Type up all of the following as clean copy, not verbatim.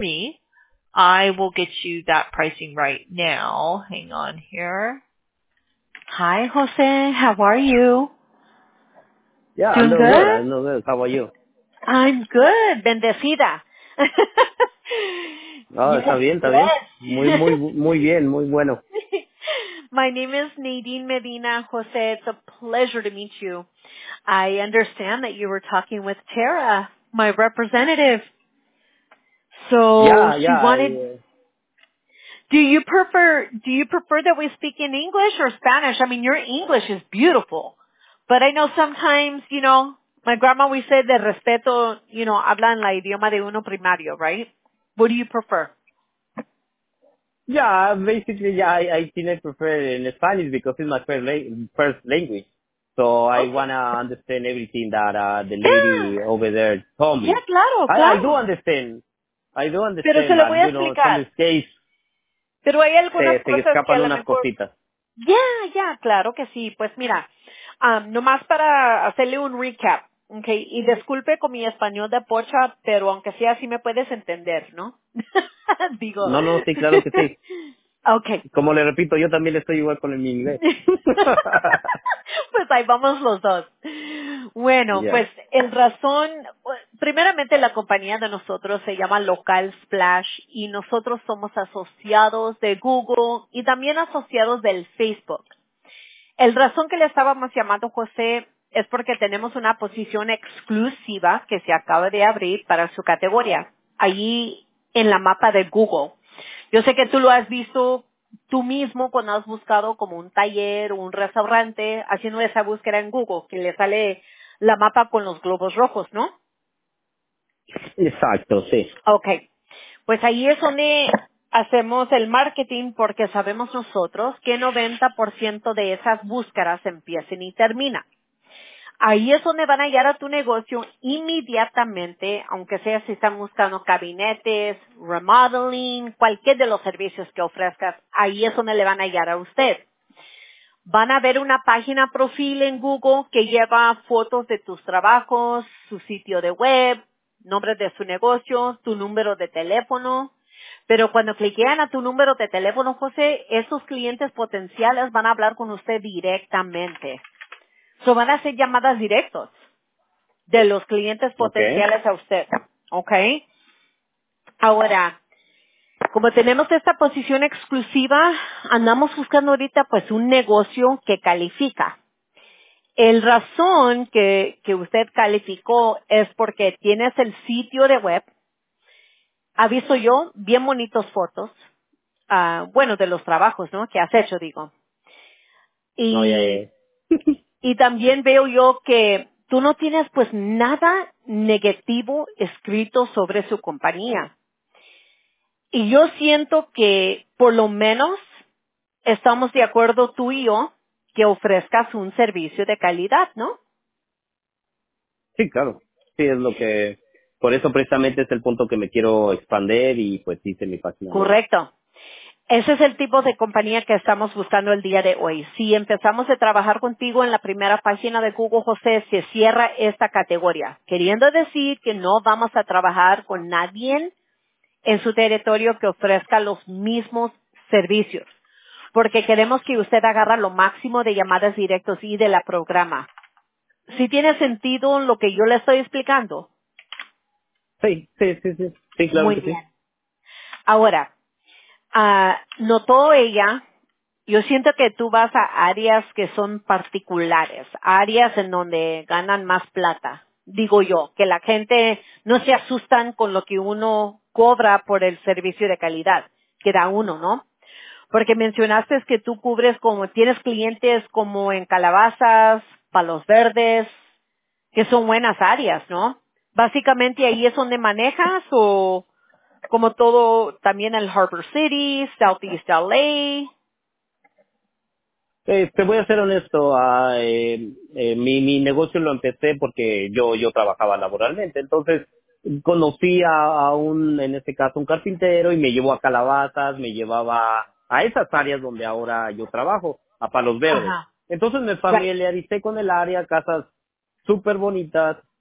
me. I will get you that pricing right now. Hang on here. Hi, Jose. How are you? Yeah, Doing I'm doing good. good? I'm doing good. How about you? I'm good. Bendecida. Oh, Yes, está bien, está bien. yes. Muy bien, muy bueno. My name is Nadine Medina. Jose, it's a pleasure to meet you. I understand that you were talking with Tara, my representative. So Yeah, she yeah. wanted, do you prefer that we speak in English or Spanish? I mean, your English is beautiful. But I know sometimes, my grandma always said de respeto, hablan la idioma de uno primario, right? What do you prefer? Yeah, basically, yeah, I think I prefer in Spanish because it's my first language. So I Okay. wanna understand everything that the Yeah. lady over there told Yeah, me. claro, I do claro. understand. I do Pero se understand, lo but voy a some explicar. case Pero hay algunas se cosas que a escapan lo unas mejor. cositas. Ya, claro que sí. Pues mira, nomás para hacerle un recap, okay, y disculpe con mi español de pocha, pero aunque sea así me puedes entender, ¿no? Digo. No, no, sí, claro que sí. Okay. Como le repito, yo también estoy igual con el inglés. Pues ahí vamos los dos. Bueno, pues Ya. primeramente la compañía de nosotros se llama Local Splash y nosotros somos asociados de Google y también asociados del Facebook. El razón que le estábamos llamando José es porque tenemos una posición exclusiva que se acaba de abrir para su categoría, allí en la mapa de Google. Yo sé que tú lo has visto tú mismo cuando has buscado como un taller o un restaurante, haciendo esa búsqueda en Google, que le sale la mapa con los globos rojos, ¿no? Exacto, sí. Okay. Pues ahí es donde hacemos el marketing porque sabemos nosotros que 90% de esas búsquedas empiezan y terminan. Ahí es donde van a hallar a tu negocio inmediatamente, aunque sea si están buscando gabinetes, remodeling, cualquier de los servicios que ofrezcas, ahí es donde le van a hallar a usted. Van a ver una página profil en Google que lleva fotos de tus trabajos, su sitio de web, nombre de su negocio, tu número de teléfono. Pero cuando cliquean a tu número de teléfono, José, esos clientes potenciales van a hablar con usted directamente. So van a hacer llamadas directas de los clientes Okay. potenciales a usted. ¿Ok? Ahora, como tenemos esta posición exclusiva, andamos buscando ahorita pues un negocio que califica. El razón que usted calificó es porque tienes el sitio de web, ha visto yo bien bonitos fotos, bueno, de los trabajos, ¿no? Que has hecho, digo. No, ya, ya. Y también veo yo que tú no tienes pues nada negativo escrito sobre su compañía. Y yo siento que por lo menos estamos de acuerdo tú y yo que ofrezcas un servicio de calidad, ¿no? Sí, claro. Sí, es lo que, por eso precisamente es el punto que me quiero expander y pues hice mi página web. Correcto. Ese es el tipo de compañía que estamos buscando el día de hoy. Si empezamos a trabajar contigo en la primera página de Google, José, se cierra esta categoría, queriendo decir que no vamos a trabajar con nadie en su territorio que ofrezca los mismos servicios, porque queremos que usted agarra lo máximo de llamadas directas y de la programa. Si tiene sentido lo que yo le estoy explicando. Sí, sí, sí, sí. Sí, claro Muy que bien. sí. Ahora, notó ella, yo siento que tú vas a áreas que son particulares, áreas en donde ganan más plata. Digo yo, que la gente no se asustan con lo que uno cobra por el servicio de calidad que da uno, ¿no? Porque mencionaste que tú cubres como, tienes clientes como en Calabazas, Palos Verdes, que son buenas áreas, ¿no? Básicamente ahí es donde manejas o como todo también el Harbor City, Southeast LA. Te voy a ser honesto, mi negocio lo empecé porque yo trabajaba laboralmente, entonces conocí en este caso, un carpintero y me llevó a Calabazas, me llevaba a esas áreas donde ahora yo trabajo, a Palos Verdes. Ajá. Entonces me Right. familiaricé con el área, casas súper bonitas,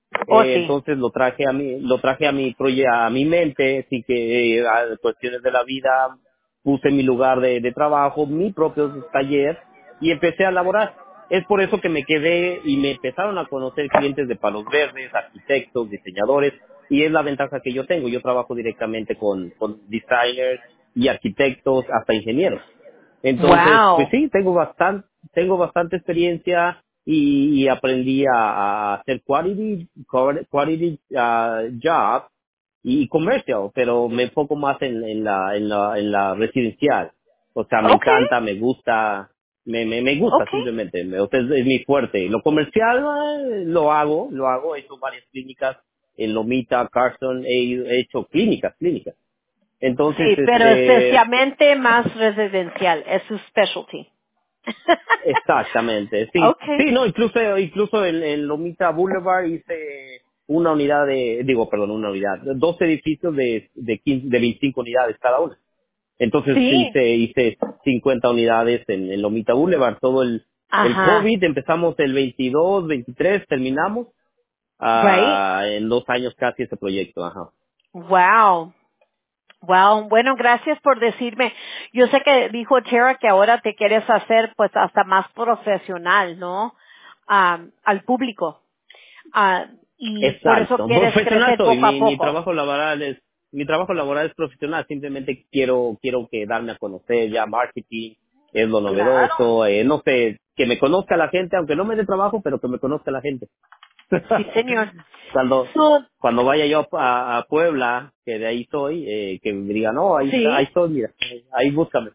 Oh, sí. Entonces lo traje a a mi mente, así que a cuestiones de la vida puse en mi lugar de trabajo, mi propio taller y empecé a laborar. Es por eso que me quedé y me empezaron a conocer clientes de Palos Verdes, arquitectos, diseñadores, y es la ventaja que yo tengo. Yo trabajo directamente con designers y arquitectos, hasta ingenieros. Entonces, pues Wow. sí, tengo bastante experiencia y aprendí a hacer quality job y comercial, pero me enfoco más en la residencial. O sea, me Okay. encanta, me gusta, me gusta Okay. simplemente, o sea, es mi fuerte. Lo comercial lo hago, he hecho varias clínicas en Lomita, Carson, he hecho clínicas. Entonces, Sí, pero especialmente más residencial, es su specialty. exactamente, sí. Okay. Sí, no, incluso en Lomita Boulevard hice una unidad una unidad, dos edificios de 25 unidades cada uno. Entonces Sí. hice 50 unidades en Lomita Boulevard. Todo el Ajá. COVID, empezamos el 22, 23, terminamos Right. en 2 años casi ese proyecto, ajá. Wow. Wow, bueno, gracias por decirme. Yo sé que dijo Tara que ahora te quieres hacer pues hasta más profesional, ¿no? Al público. Y por eso Exacto. quieres Profesional crecer soy. poco a poco. Mi trabajo laboral es profesional. Simplemente quiero que darme a conocer ya marketing es lo Claro. novedoso. No sé, que me conozca la gente, aunque no me dé trabajo, pero que me conozca la gente. Sí, señor. cuando, So, cuando vaya yo a Puebla, que de ahí soy, que me digan, no, ahí sí. estoy, mira, ahí búscame.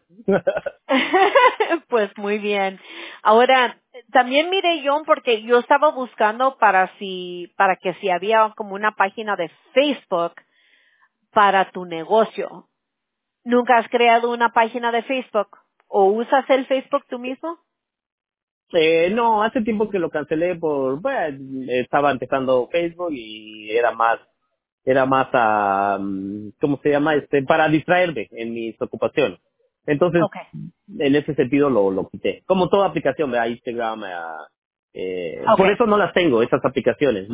Pues muy bien. Ahora, también mire John, porque yo estaba buscando para que si había como una página de Facebook para tu negocio. ¿Nunca has creado una página de Facebook? ¿O usas el Facebook tú mismo? No, hace tiempo que lo cancelé bueno, estaba empezando Facebook y era más ¿cómo se llama? Para distraerme en mis ocupaciones. Entonces, Okay. en ese sentido lo quité. Como toda aplicación, ¿verdad? Instagram, por Okay. eso no las tengo, esas aplicaciones.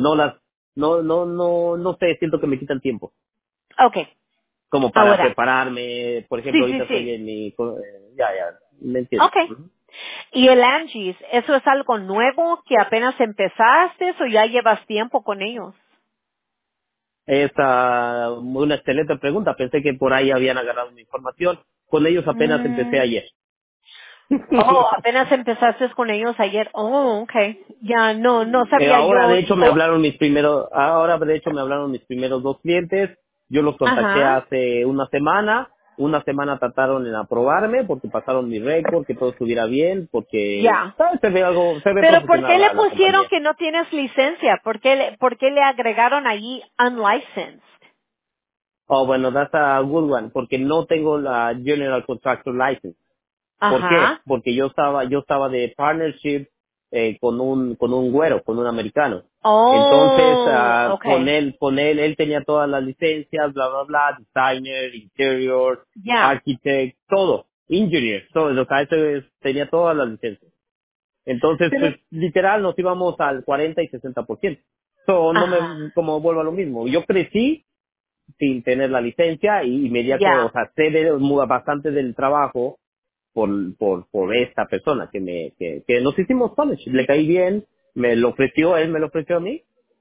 No sé, siento que me quitan tiempo. Okay. Como para Ahora. prepararme, por ejemplo, Sí, sí, ahorita estoy sí. en ya, ¿me entiendes? Okay. ¿Y el Angie's, eso es algo nuevo que apenas empezaste o ya llevas tiempo con ellos? Es una excelente pregunta. Pensé que por ahí habían agarrado mi información. Con ellos apenas empecé Mm. ayer. Oh, apenas empezaste con ellos ayer. Oh, okay. Ya no sabía Ahora yo. de hecho ahora de hecho me hablaron mis primeros dos clientes. Yo los contacté Ajá. hace una semana. Una semana trataron en aprobarme porque pasaron mi récord, que todo estuviera bien, porque Ya. ¿sabes? Se ve Pero ¿por profesional qué le la pusieron compañía. que no tienes licencia? ¿Por qué le agregaron allí unlicensed? Oh, bueno, that's a good one, porque no tengo la General Contractor License. ¿Por qué? Ajá. Porque yo estaba de partnership con un güero, con un americano. Entonces, Oh, okay. él tenía todas las licencias, bla, bla, bla, designer, interior, Ya. architect, todo, engineer, todo, o sea, tenía todas las licencias. Entonces, Pero, pues, literal, nos íbamos al 40 y 60%. ajá. Como vuelvo a lo mismo. Yo crecí sin tener la licencia y o Ya. sea, bastante del trabajo por esta persona que nos hicimos college. Le caí bien, me lo ofreció, él me lo ofreció a mí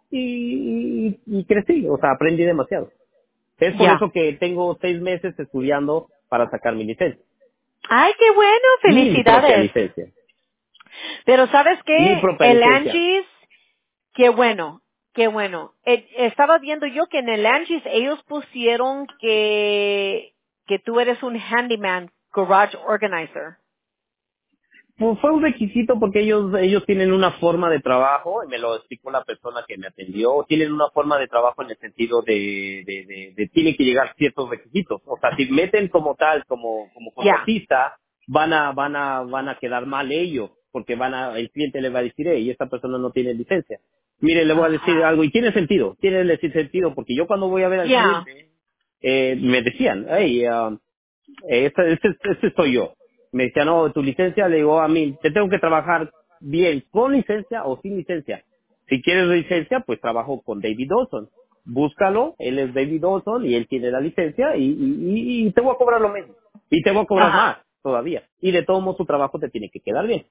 y crecí, o sea, aprendí demasiado. Es por Ya. eso que tengo 6 meses estudiando para sacar mi licencia, Ay, qué bueno, mi propia felicidades. licencia, Pero ¿sabes mi qué? propia El licencia. Angie's, qué bueno, qué bueno. Estaba viendo yo que en el Angie's ellos pusieron que tú eres un handyman garage organizer. Pues fue un requisito porque ellos tienen una forma de trabajo, y me lo explicó la persona que me atendió, tienen una forma de trabajo en el sentido de tienen que llegar ciertos requisitos. O sea, si meten como tal, como Ya. contratista, van a quedar mal ellos, porque el cliente le va a decir, y esta persona no tiene licencia. Mire, le voy a decir Ajá. algo, y tiene decir sentido, porque yo cuando voy a ver al Ya. cliente, me decían, hey, este soy yo. Me decía, no, tu licencia, le digo, a mí, te tengo que trabajar bien, con licencia o sin licencia. Si quieres licencia, pues trabajo con David Dawson. Búscalo, él es David Dawson y él tiene la licencia y te voy a cobrar lo mismo. Y te voy a cobrar Ajá. más todavía. Y de todo modo su trabajo te tiene que quedar bien.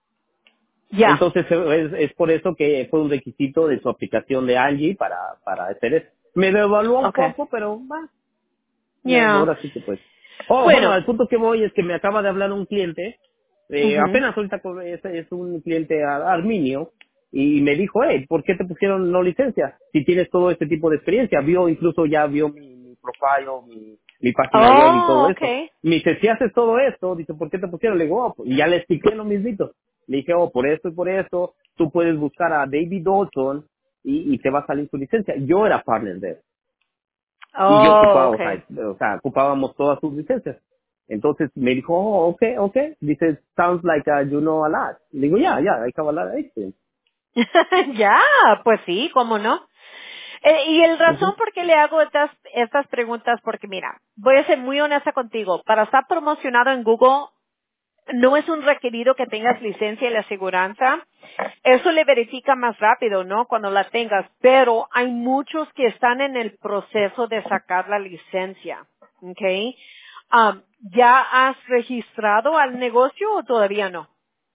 Ya. Entonces es por eso que fue un requisito de su aplicación de Angie para hacer eso. Me devaluó un Okay. poco, pero Ya. ahora sí que pues. Oh, bueno, Bueno. al punto que voy es que me acaba de hablar un cliente, Ujú. apenas ahorita es un cliente arminio, y me dijo, ¿por qué te pusieron no licencia? Si tienes todo este tipo de experiencia, incluso ya vio mi profile, mi página web y todo Oh, esto. okay. Me dice, si haces todo esto, dice, ¿por qué te pusieron? Le digo, y ya le expliqué lo mismito. Le dije, por esto y por esto, tú puedes buscar a David Dawson y te va a salir su licencia. Yo era partner de él y yo Oh, ocupaba, okay. o sea, ocupábamos todas sus licencias. Entonces me dijo, okay. Dice, sounds like you know a lot. Le digo, I have a lot of experience. Ya, pues sí, ¿cómo no? Y el Ujú. razón por qué le hago estas preguntas, porque mira, voy a ser muy honesta contigo. Para estar promocionado en Google, no es un requerido que tengas licencia y la aseguranza. Eso le verifica más rápido, ¿no? Cuando la tengas. Pero hay muchos que están en el proceso de sacar la licencia. ¿Ok? ¿Ya has registrado al negocio o todavía no?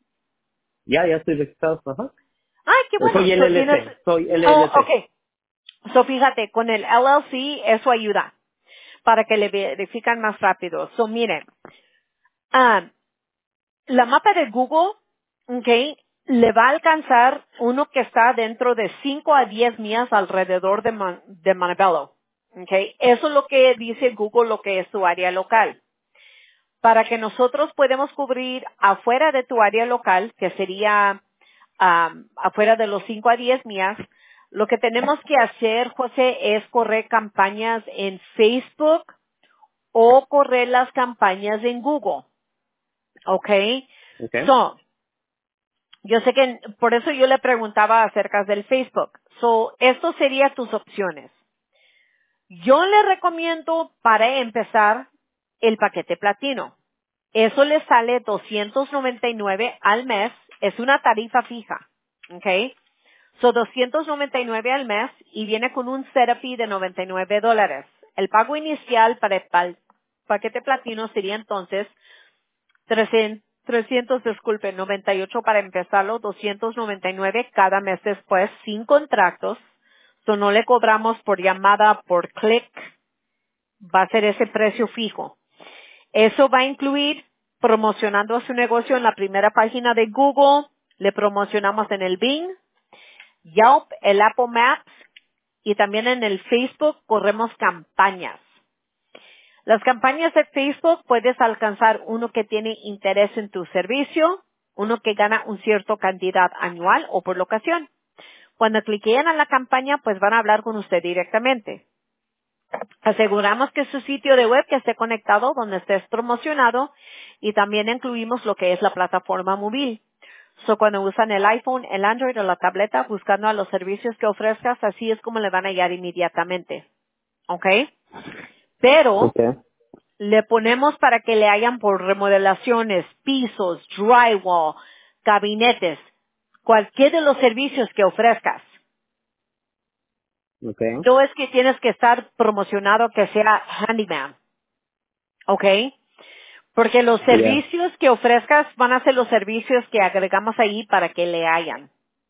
Ya estoy registrado, ajá. Ay, qué bueno. Soy So, tienes, LLC, soy oh, LLC. okay. So, fíjate, con el LLC eso ayuda para que le verifican más rápido. So, miren, ah, la mapa de Google, okay, le va a alcanzar uno que está dentro de 5 a 10 millas alrededor de Montebello. Okay. Eso es lo que dice Google, lo que es tu área local. Para que nosotros podamos cubrir afuera de tu área local, que sería afuera de los 5 a 10 millas, lo que tenemos que hacer, José, es correr campañas en Facebook o correr las campañas en Google. ¿Ok? Okay. So, yo sé que por eso yo le preguntaba acerca del Facebook. So, esto serían tus opciones. Yo le recomiendo para empezar el paquete platino. Eso le sale 299 al mes. Es una tarifa fija. ¿Ok? So 299 al mes y viene con un setup fee de $99. El pago inicial para el paquete platino sería entonces 300, disculpe, 98 para empezarlo, 299 cada mes después, sin contratos. So no le cobramos por llamada, por clic, va a ser ese precio fijo. Eso va a incluir promocionando a su negocio en la primera página de Google, le promocionamos en el Bing, Yelp, el Apple Maps y también en el Facebook corremos campañas. Las campañas de Facebook puedes alcanzar uno que tiene interés en tu servicio, uno que gana un cierto cantidad anual o por locación. Cuando cliquen en la campaña, pues van a hablar con usted directamente. Aseguramos que su sitio de web que esté conectado donde estés promocionado y también incluimos lo que es la plataforma móvil. So, cuando usan el iPhone, el Android o la tableta buscando a los servicios que ofrezcas, así es como le van a hallar inmediatamente. ¿Ok? Pero Okay. le ponemos para que le hayan por remodelaciones, pisos, drywall, gabinetes, cualquier de los servicios que ofrezcas. Okay. No es que tienes que estar promocionado que sea handyman. ¿Ok? Porque los Yeah. servicios que ofrezcas van a ser los servicios que agregamos ahí para que le hayan.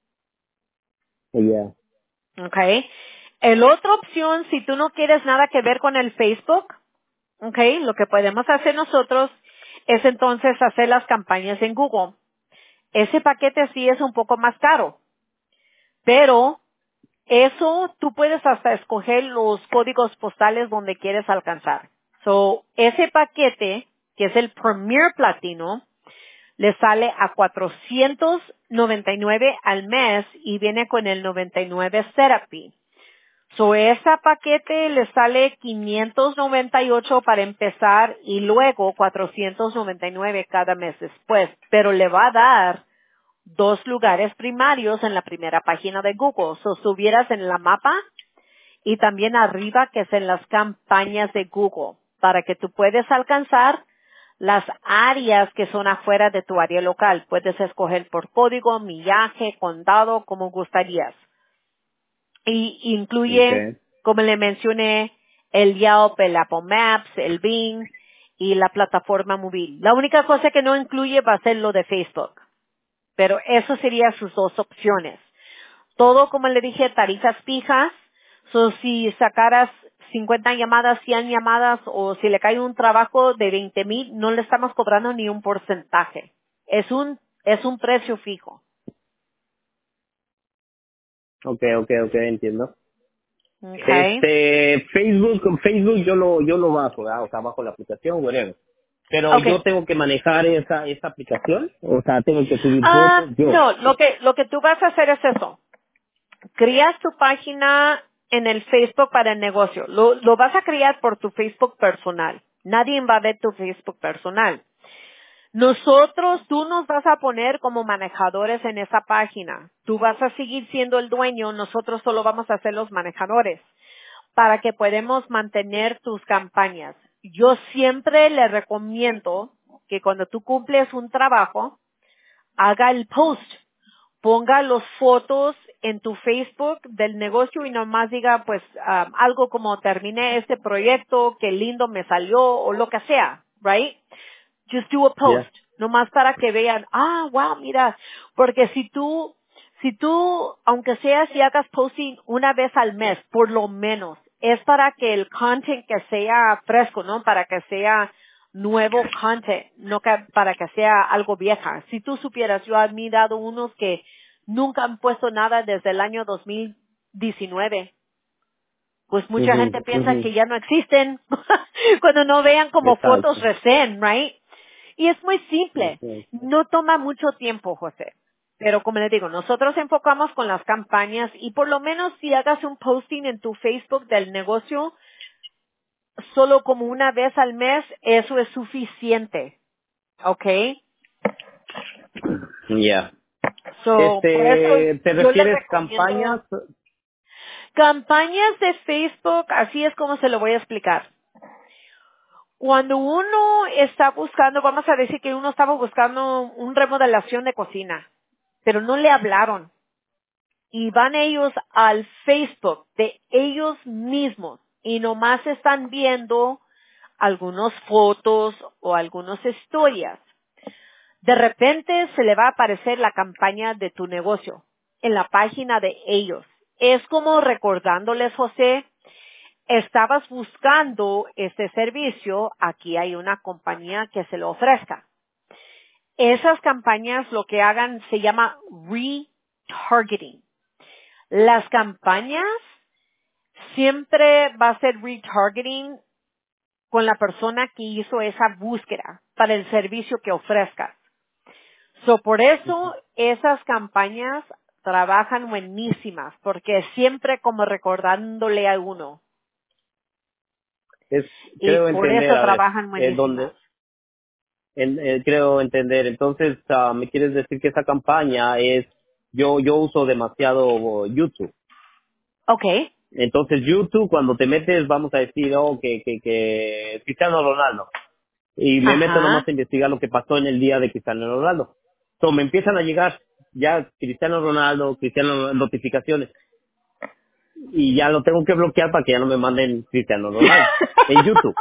Yeah. ¿Ok? El otra opción, si tú no quieres nada que ver con el Facebook, ¿ok? Lo que podemos hacer nosotros es entonces hacer las campañas en Google. Ese paquete sí es un poco más caro, pero eso tú puedes hasta escoger los códigos postales donde quieres alcanzar. So, ese paquete, que es el Premier Platino, le sale a 499 al mes y viene con el 99 setup fee. So, ese paquete le sale 598 para empezar y luego 499 cada mes después, pero le va a dar dos lugares primarios en la primera página de Google. So, subieras en la mapa y también arriba que es en las campañas de Google para que tú puedas alcanzar las áreas que son afuera de tu área local. Puedes escoger por código, millaje, condado, como gustarías. Y incluye, Okay. como le mencioné, el Yelp, el Apple Maps, el Bing y la plataforma móvil. La única cosa que no incluye va a ser lo de Facebook. Pero eso serían sus dos opciones. Todo, como le dije, tarifas fijas. So, si sacaras 50 llamadas, 100 llamadas, o si le cae un trabajo de 20,000, no le estamos cobrando ni un porcentaje. Es un precio fijo. Okay, entiendo. Okay. Facebook yo lo bajo, ¿verdad? O sea, bajo la aplicación, whatever. Pero yo Okay. tengo que manejar esa aplicación, o sea, tengo que subir fotos yo. No, lo que tú vas a hacer es eso. Crías tu página en el Facebook para el negocio. Lo vas a crear por tu Facebook personal. Nadie va a ver tu Facebook personal. Tú nos vas a poner como manejadores en esa página. Tú vas a seguir siendo el dueño, nosotros solo vamos a ser los manejadores para que podamos mantener tus campañas. Yo siempre le recomiendo que cuando tú cumples un trabajo, haga el post, ponga las fotos en tu Facebook del negocio y nomás diga pues algo como terminé este proyecto, qué lindo me salió o lo que sea, right? Just do a post, Ya. nomás para que vean, wow, mira, porque si tú, aunque sea si hagas posting una vez al mes, por lo menos, es para que el content que sea fresco, ¿no? Para que sea nuevo content, no para que sea algo vieja. Si tú supieras, yo he mirado unos que nunca han puesto nada desde el año 2019. Pues mucha Ujú, gente piensa ujú. que ya no existen cuando no vean como fotos Exacto. recién, right? Y es muy simple. Okay. No toma mucho tiempo, José. Pero como le digo, nosotros enfocamos con las campañas y por lo menos si hagas un posting en tu Facebook del negocio solo como una vez al mes, eso es suficiente. ¿Ok? Ya. So, por eso ¿Te yo le refieres recomiendo campañas? campañas de Facebook, así es como se lo voy a explicar. Cuando uno está buscando, vamos a decir que uno estaba buscando un remodelación de cocina, pero no le hablaron. Y van ellos al Facebook de ellos mismos y nomás están viendo algunas fotos o algunas historias. De repente se le va a aparecer la campaña de tu negocio en la página de ellos. Es como recordándoles, José, estabas buscando este servicio, aquí hay una compañía que se lo ofrezca. Esas campañas lo que hagan se llama retargeting. Las campañas siempre va a ser retargeting con la persona que hizo esa búsqueda para el servicio que ofrezcas. Por eso esas campañas trabajan buenísimas, porque siempre como recordándole a uno. Es, Y creo por entender, eso a ver, trabajan buenísimas. ¿dónde? Creo entender. Entonces, me quieres decir que esa campaña es, yo uso demasiado YouTube. Okay. Entonces, YouTube, cuando te metes, vamos a decir, que Cristiano Ronaldo. Y me meto nomás Ajá. a investigar lo que pasó en el día de Cristiano Ronaldo. Entonces, me empiezan a llegar ya Cristiano notificaciones. Y ya lo tengo que bloquear para que ya no me manden Cristiano Ronaldo. En YouTube.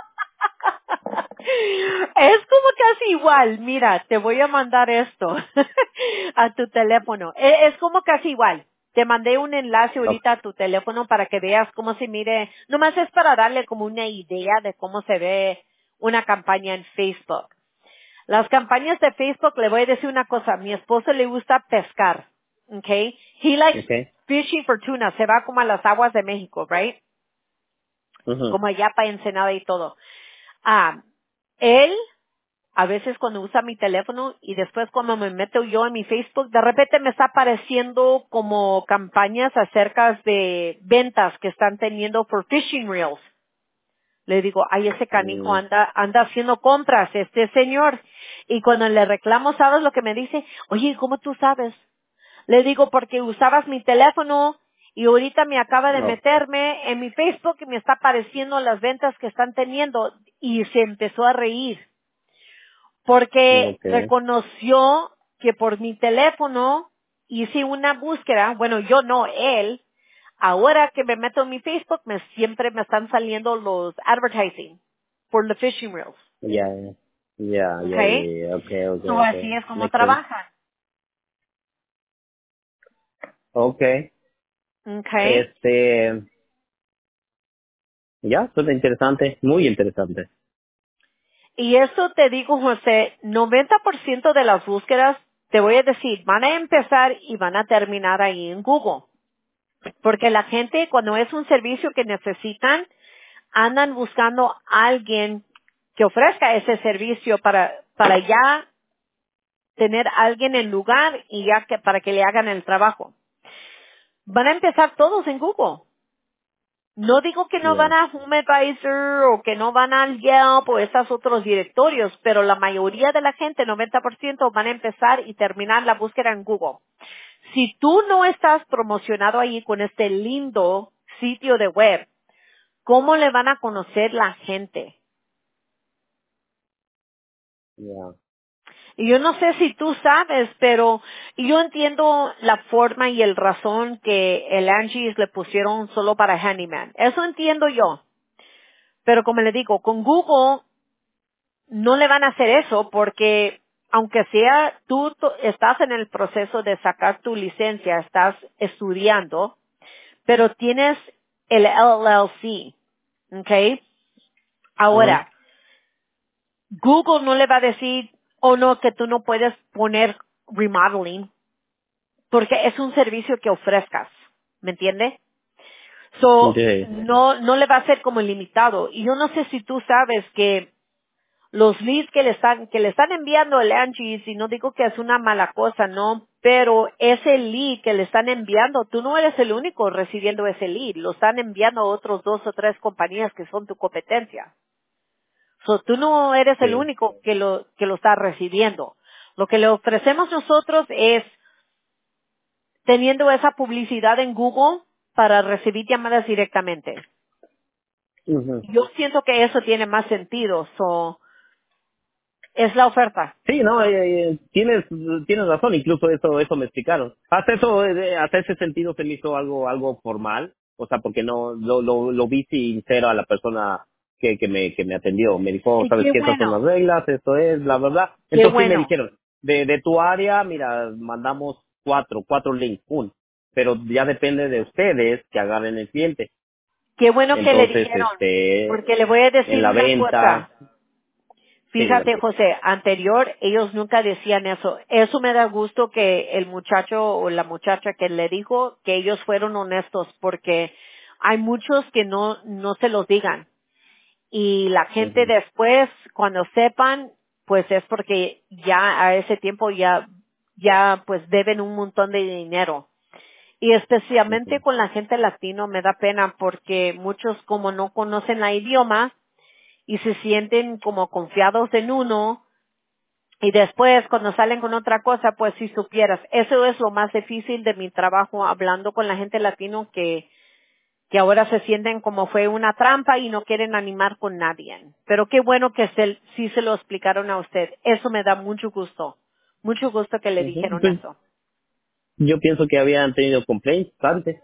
Es como casi igual. Mira, te voy a mandar esto a tu teléfono. Es como casi igual. Te mandé un enlace Ok. ahorita a tu teléfono para que veas cómo se mire. Nomás es para darle como una idea de cómo se ve una campaña en Facebook. Las campañas de Facebook, le voy a decir una cosa. A mi esposo le gusta pescar. Okay? He likes Okay. fishing for tuna. Se va como a las aguas de México, right? Ujú. Como allá para Ensenada y todo. Ah, él, a veces cuando usa mi teléfono y después cuando me meto yo en mi Facebook, de repente me está apareciendo como campañas acerca de ventas que están teniendo por fishing reels. Le digo, ay, ese canijo Mm, anda haciendo compras, este señor. Y cuando le reclamo, ¿sabes lo que me dice? Oye, ¿cómo tú sabes? Le digo, porque usabas mi teléfono y ahorita me acaba de no. meterme en mi Facebook y me está apareciendo las ventas que están teniendo. Y se empezó a reír. porque Okay. reconoció que por mi teléfono hice una búsqueda, bueno, yo no, él. Ahora que me meto en mi Facebook, siempre me están saliendo los advertising por the fishing reels. Ya, Okay. okay, okay, So okay. así es como Makes sense. trabajan. Okay. Okay. Ya, suena interesante, muy interesante. Y eso te digo, José, 90% de las búsquedas, te voy a decir, van a empezar y van a terminar ahí en Google. Porque la gente, cuando es un servicio que necesitan, andan buscando a alguien que ofrezca ese servicio para ya tener a alguien en lugar y ya que, para que le hagan el trabajo. Van a empezar todos en Google. No digo que no van Ya, a HomeAdvisor o que no van al Yelp o esos otros directorios, pero la mayoría de la gente, 90%, van a empezar y terminar la búsqueda en Google. Si tú no estás promocionado ahí con este lindo sitio de web, ¿cómo le van a conocer la gente? ya. Y yo no sé si tú sabes, pero yo entiendo la forma y el razón que el Angie's le pusieron solo para Handyman. Eso entiendo yo. Pero como le digo, con Google no le van a hacer eso porque aunque sea tú estás en el proceso de sacar tu licencia, estás estudiando, pero tienes el LLC, ¿ok? Ujú. Ahora, Google no le va a decir, oh no, que tú no puedes poner remodeling porque es un servicio que ofrezcas, ¿me entiende? So, Okay. no le va a ser como limitado. Y yo no sé si tú sabes que los leads que le están enviando el Angie, y no digo que es una mala cosa, no, pero ese lead que le están enviando, tú no eres el único recibiendo ese lead, lo están enviando otros 2 o 3 compañías que son tu competencia. So, tú no eres el Sí. único que lo está recibiendo. Lo que le ofrecemos nosotros es teniendo esa publicidad en Google para recibir llamadas directamente. Ujú. Yo siento que eso tiene más sentido, so, es la oferta. Sí, no, tienes razón, incluso eso me explicaron. Hasta ese sentido se me hizo algo formal, o sea, porque no lo vi sincero a la persona que me atendió. Me dijo, "Oh, Y sabes qué que esas son las bueno, reglas, esto es, la verdad." qué Entonces sí me bueno, dijeron, de tu área, mira, mandamos cuatro links, pero ya depende de ustedes que agarren el cliente. qué bueno que le Entonces, dijeron, porque le voy a en decir la una cosa. venta, sí, Fíjate, dígame. José, anterior ellos nunca decían eso. Eso me da gusto que el muchacho o la muchacha que le dijo que ellos fueron honestos porque hay muchos que no se los digan. Y la gente Ujú, después, cuando sepan, pues es porque ya a ese tiempo ya pues deben un montón de dinero. Y especialmente ujú, con la gente latino me da pena porque muchos como no conocen la idioma y se sienten como confiados en uno y después cuando salen con otra cosa, pues si supieras, eso es lo más difícil de mi trabajo hablando con la gente latino que ahora se sienten como fue una trampa y no quieren animar con nadie. Pero qué bueno que sí se lo explicaron a usted. Eso me da mucho gusto que le ujú. dijeron Pues eso. yo pienso que habían tenido complaints antes.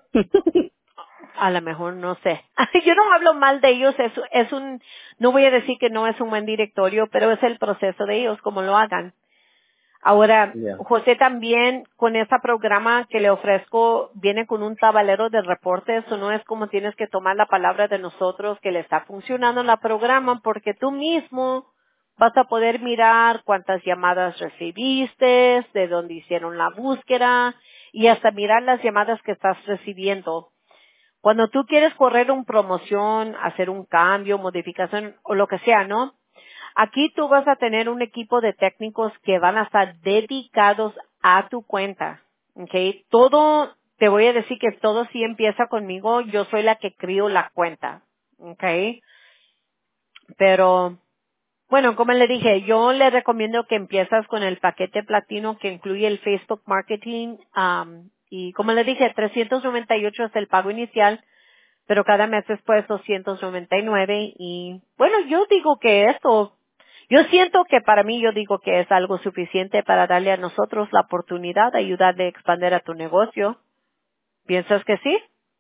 A lo mejor no sé. Yo no hablo mal de ellos, no voy a decir que no es un buen directorio, pero es el proceso de ellos, como lo hagan. Ahora, Ya. José también con ese programa que le ofrezco viene con un tablero de reportes, o no es como tienes que tomar la palabra de nosotros que le está funcionando el programa porque tú mismo vas a poder mirar cuántas llamadas recibiste, de dónde hicieron la búsqueda y hasta mirar las llamadas que estás recibiendo. Cuando tú quieres correr una promoción, hacer un cambio, modificación o lo que sea, ¿no? Aquí tú vas a tener un equipo de técnicos que van a estar dedicados a tu cuenta. ¿Ok? Todo, te voy a decir que todo sí empieza conmigo. Yo soy la que crío la cuenta. ¿Ok? Pero, bueno, como le dije, yo le recomiendo que empiezas con el paquete platino que incluye el Facebook Marketing. Y como le dije, 398 es el pago inicial, pero cada mes después 299. Y bueno, yo digo que esto Yo siento que para mí yo digo que es algo suficiente para darle a nosotros la oportunidad de ayudarle a expandir a tu negocio. ¿Piensas que sí?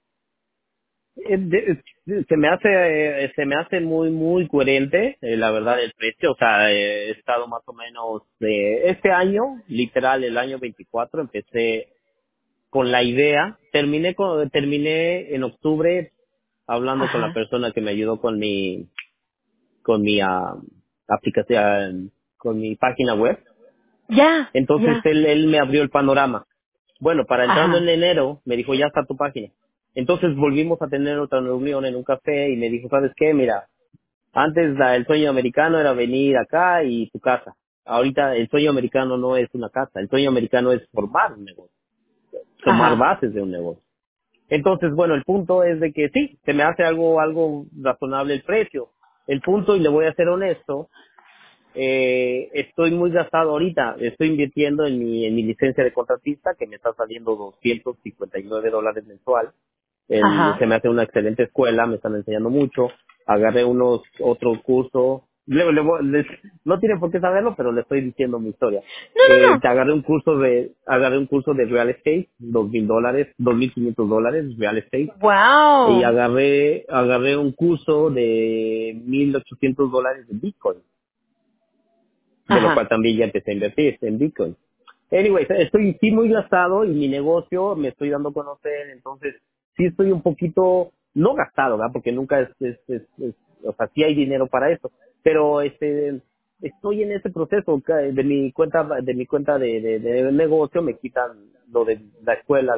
Se me hace muy coherente, la verdad, el precio. O sea, he estado más o menos este año, literal, el año 24, empecé con la idea. Terminé en octubre hablando con la Ajá. persona que me ayudó con mi aplicación, con mi página web. Ya, Entonces ya. él me abrió el panorama. Bueno, para entrando en Ajá. enero, me dijo, ya está tu página. Entonces volvimos a tener otra reunión en un café y me dijo, ¿sabes qué? Mira, antes el sueño americano era venir acá y tu casa. Ahorita el sueño americano no es una casa, el sueño americano es formar un negocio, tomar Ajá. bases de un negocio. Entonces, bueno, el punto es de que sí, se me hace algo razonable el precio. El punto, y le voy a ser honesto, estoy muy gastado ahorita. Estoy invirtiendo en mi licencia de contratista, que me está saliendo $259 mensual. Se Ajá. me hace una excelente escuela, me están enseñando mucho. Agarré otro curso. No tiene por qué saberlo, pero le estoy diciendo mi historia. No, no, no. Agarré un curso de real estate, $2,000, $2,500 real estate. Y Wow. agarré un curso de $1,800 de Bitcoin, de lo cual Ajá. también ya empecé a invertir en Bitcoin. Anyways, estoy sí muy gastado y mi negocio me estoy dando a conocer, entonces sí estoy un poquito, no gastado, ¿verdad? Porque nunca o sea, sí hay dinero para eso, pero estoy en ese proceso de mi cuenta de negocio, me quitan lo de la escuela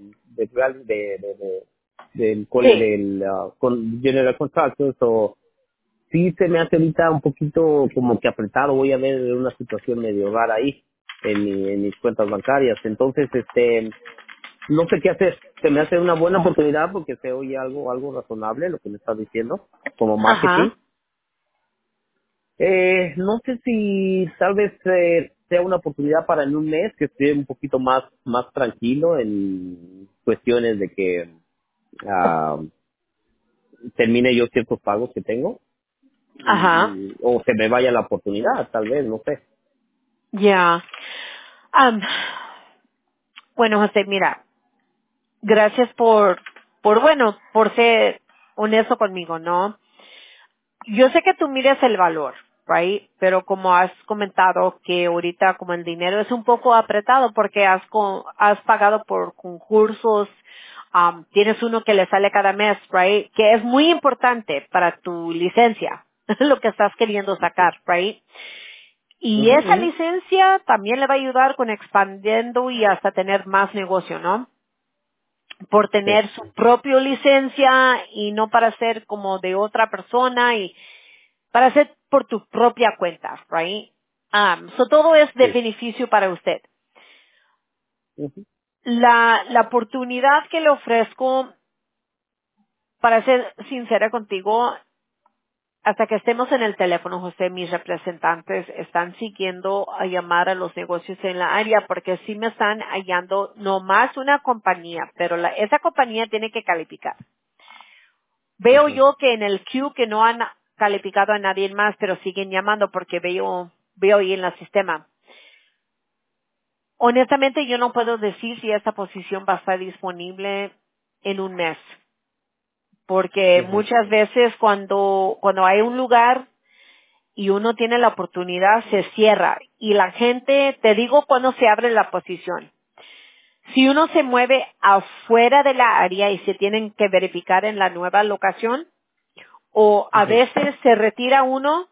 Sí. con General Contractors, o sí se me hace ahorita un poquito como que apretado. Voy a ver una situación medio rara ahí en mis cuentas bancarias. Entonces, no sé qué hacer. Se me hace una buena oportunidad porque se oye algo razonable lo que me estás diciendo como marketing. Ajá. No sé si tal vez sea una oportunidad para en un mes que esté un poquito más tranquilo en cuestiones de que ah, termine yo ciertos pagos que tengo, Ajá. o se me vaya la oportunidad, tal vez, no sé. Ya. Am, bueno, José, mira, gracias por ser honesto conmigo, ¿no? Yo sé que tú miras el valor, right? Pero como has comentado que ahorita como el dinero es un poco apretado porque has pagado por concursos, tienes uno que le sale cada mes, right? Que es muy importante para tu licencia, lo que estás queriendo sacar, right? Y Ujú, esa ujú. licencia también le va a ayudar con expandiendo y hasta tener más negocio, ¿no? Por Sí. tener su propio licencia y no para ser como de otra persona y para hacer por tu propia cuenta, right? So todo es de Sí. beneficio para usted. Ujú. La oportunidad que le ofrezco, para ser sincera contigo, hasta que estemos en el teléfono, José, mis representantes están siguiendo a llamar a los negocios en la área porque sí me están hallando no más una compañía, pero esa compañía tiene que calificar. Veo Ujú. yo que en el queue que no han calificado a nadie más, pero siguen llamando porque veo ahí en el sistema. Honestamente, yo no puedo decir si esta posición va a estar disponible en un mes, porque Ujú. muchas veces cuando hay un lugar y uno tiene la oportunidad, se cierra. Y la gente, te digo cuando se abre la posición. Si uno se mueve afuera de la área y se tienen que verificar en la nueva locación, o a Ujú. veces se retira uno,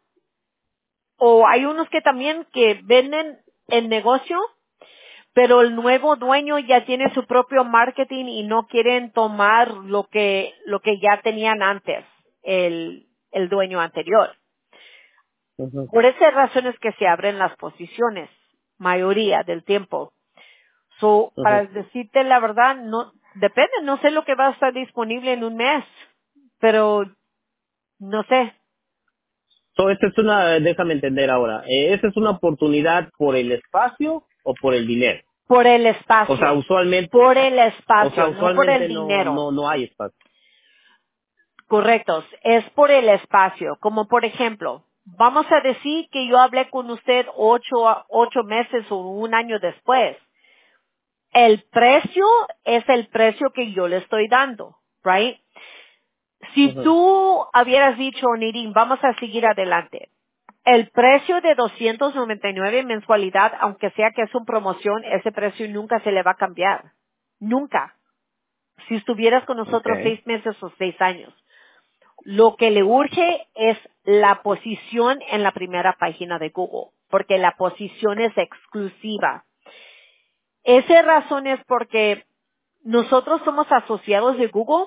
o hay unos que también que venden el negocio, pero el nuevo dueño ya tiene su propio marketing y no quieren tomar lo que ya tenían antes, el dueño anterior. Ujú. Por esas razones que se abren las posiciones, mayoría del tiempo. So, para Ujú. decirte la verdad, no, depende, no sé lo que va a estar disponible en un mes, pero no sé, Esta es déjame entender ahora, ¿esa es una oportunidad por el espacio o por el dinero? por el O sea, espacio, usualmente, por el o sea, espacio, no por el usualmente dinero. no hay espacio. Correctos, es por el espacio, como por ejemplo, Vamos a decir que yo hablé con usted 8 meses o un año después. El precio es el precio que yo le estoy dando, right? Si Ujú. tú hubieras dicho, Nirin, vamos a seguir adelante. El precio de 299 mensualidad, aunque sea que es una promoción, ese precio nunca se le va a cambiar. Nunca. Si estuvieras con nosotros Okay. 6 meses o 6 años. Lo que le urge es la posición en la primera página de Google, porque la posición es exclusiva. Esa razón es porque nosotros somos asociados de Google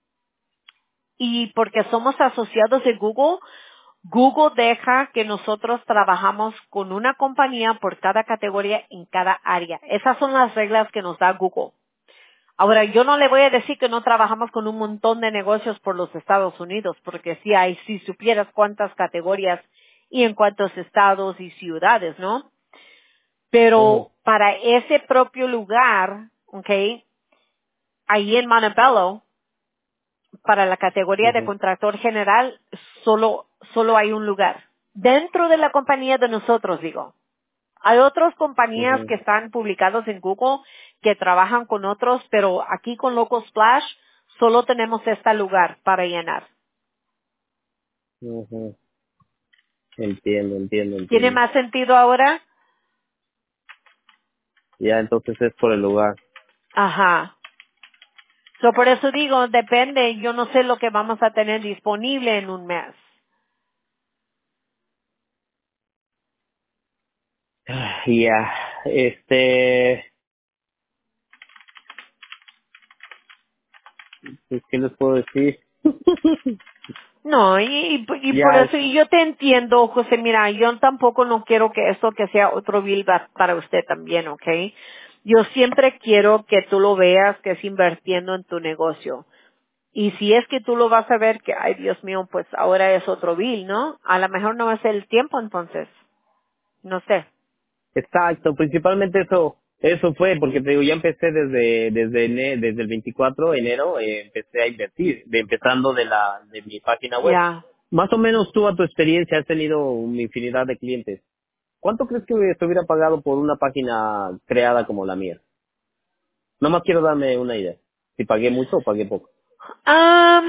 y porque somos asociados de Google, Google deja que nosotros trabajamos con una compañía por cada categoría en cada área. Esas son las reglas que nos da Google. Ahora, yo no le voy a decir que no trabajamos con un montón de negocios por los Estados Unidos, porque sí hay, si supieras cuántas categorías y en cuántos estados y ciudades, ¿no? Ujú. Pero para ese propio lugar, ¿ok? Ahí en Montebello, para la categoría de Ujú. contractor general, solo hay un lugar. Dentro de la compañía de nosotros, digo. Hay otras compañías Ujú. que están publicados en Google que trabajan con otros, pero aquí con Local Splash solo tenemos este lugar para llenar. Ujú. Entiendo, entiendo, ¿Tiene entiendo. más sentido ahora? Ya, entonces es por el lugar. Ajá. Por eso digo, depende, yo no sé lo que vamos a tener disponible en un mes. Ya, pues, ¿qué les puedo decir? No, y por Ya, eso, y yo te entiendo, José, mira, yo tampoco no quiero que esto que sea otro bill para usted también, ¿ok? Yo siempre quiero que tú lo veas que es invirtiendo en tu negocio. Y si es que tú lo vas a ver que, ay Dios mío, pues ahora es otro bill, ¿no? A lo mejor no es el tiempo entonces, no sé. exacto, principalmente eso fue, porque te digo, ya empecé desde el 24 de enero, empecé a invertir, empezando de mi página web. Ya. Más o menos tú a tu experiencia has tenido una infinidad de clientes. ¿Cuánto crees que se hubiera pagado por una página creada como la mía? Nomás quiero darme una idea. Si pagué mucho o pagué poco. Am,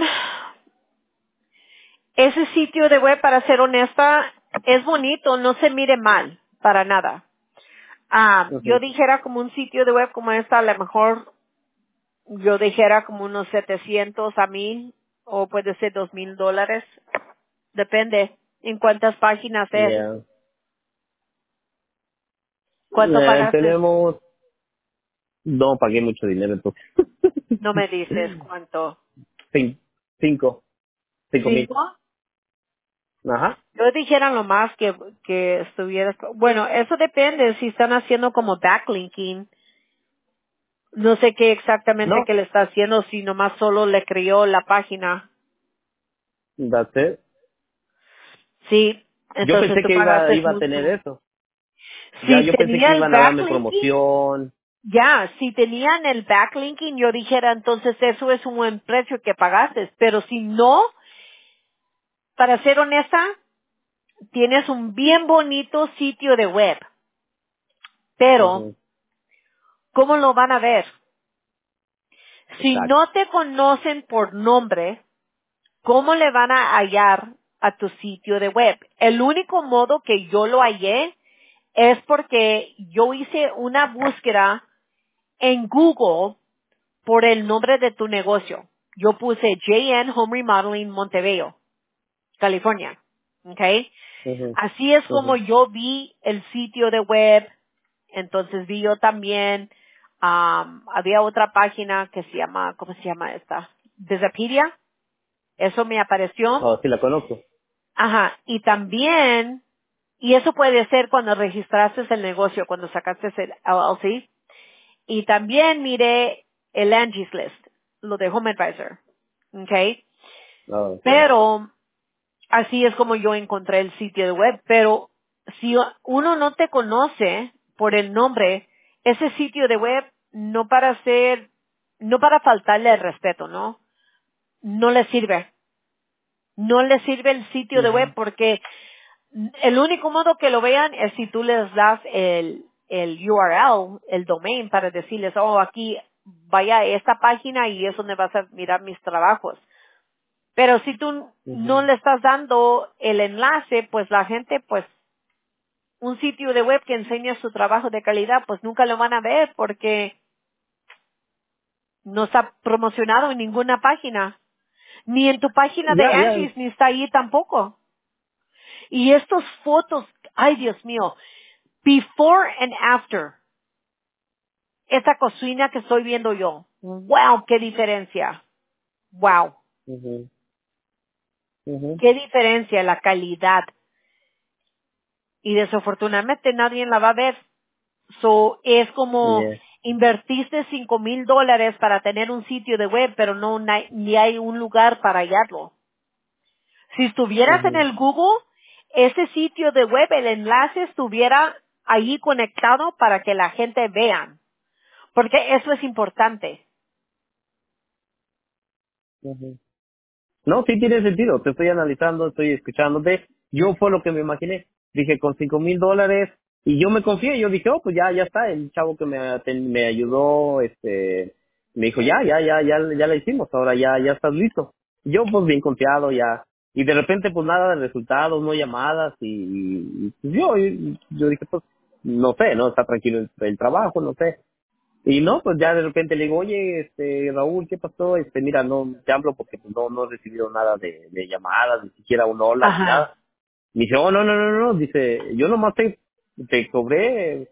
ese sitio de web, para ser honesta, es bonito, no se mire mal, para nada. Yo Ujú. dijera como un sitio de web como esta, a lo mejor yo dijera como unos 700 a 1000 o puede ser $2000. Depende en cuántas páginas es. Ya. ¿Cuánto pagaste? Tenemos, no pagué mucho dinero entonces. No me dices cuánto. Cin- cinco, 5,000. ¿5? Ajá. Yo dijera lo más que estuvieras. Bueno, eso depende si están haciendo como backlinking. No sé qué exactamente No, que le está haciendo, si nomás solo le creó la página. that's it. Sí, Yo entonces pensé tú que pagaste iba a tener mucho. eso. Ya, Si yo pensé que tenía el iban a darme backlinking, promoción. ya, si tenían el backlinking, yo dijera entonces eso es un buen precio que pagaste. Pero si no, para ser honesta, tienes un bien bonito sitio de web. Pero, Ujú. ¿cómo lo van a ver? Si Exacto. no te conocen por nombre, ¿cómo le van a hallar a tu sitio de web? El único modo que yo lo hallé es porque yo hice una búsqueda en Google por el nombre de tu negocio. Yo puse JN Home Remodeling Montebello, California. ¿Ok? Ujú. Así es como Ujú. yo vi el sitio de web. Entonces vi yo también, había otra página que se llama, ¿cómo se llama esta? Despedia. Eso me apareció. Oh, sí la conozco. Ajá. Y también, y eso puede ser cuando registraste el negocio, cuando sacaste el LLC. Y también miré el Angie's List, lo de Home Advisor. ¿Ok? Oh, okay. Pero así es como yo encontré el sitio de web. Pero si uno no te conoce por el nombre, ese sitio de web no para faltarle el respeto, ¿no? No le sirve. No le sirve el sitio de web Ujú. porque El único modo que lo vean es si tú les das el URL, el domain, para decirles, oh, aquí vaya a esta página y es donde vas a mirar mis trabajos. Pero si tú no Ujú. le estás dando el enlace, pues la gente, pues, un sitio de web que enseña su trabajo de calidad, pues nunca lo van a ver porque no está promocionado en ninguna página. Ni en tu página de Ya, ya. Angie's, ni está ahí tampoco. Y estos fotos, ay Dios mío, before and after, esta cocina que estoy viendo yo. Wow, qué diferencia. Wow, Ujú, ujú. qué diferencia la calidad. Y desafortunadamente nadie la va a ver. So, es como Yeah. invertiste $5,000 para tener un sitio de web, pero no ni hay un lugar para hallarlo. Si estuvieras en Ujú, el Google, ese sitio de web, el enlace estuviera ahí conectado para que la gente vea. Porque eso es importante. ujú. No, sí tiene sentido. Te estoy analizando, estoy escuchándote. Yo fue lo que me imaginé. Dije, con $5,000 y yo me confié. Yo dije, oh, pues ya está. El chavo que me ayudó, me dijo, ya la hicimos. Ahora ya estás listo. Yo, pues bien confiado ya. Y de repente, pues nada de resultados, no llamadas. Y pues, yo dije, pues, no sé, ¿no? Está tranquilo el trabajo, no sé. Y no, pues ya de repente le digo, oye, Raúl, ¿qué pasó? Mira, no te hablo porque pues, no he recibido nada de llamadas, ni siquiera un hola, ni Ajá. nada. Me dice, oh, no, dice, yo nomás te cobré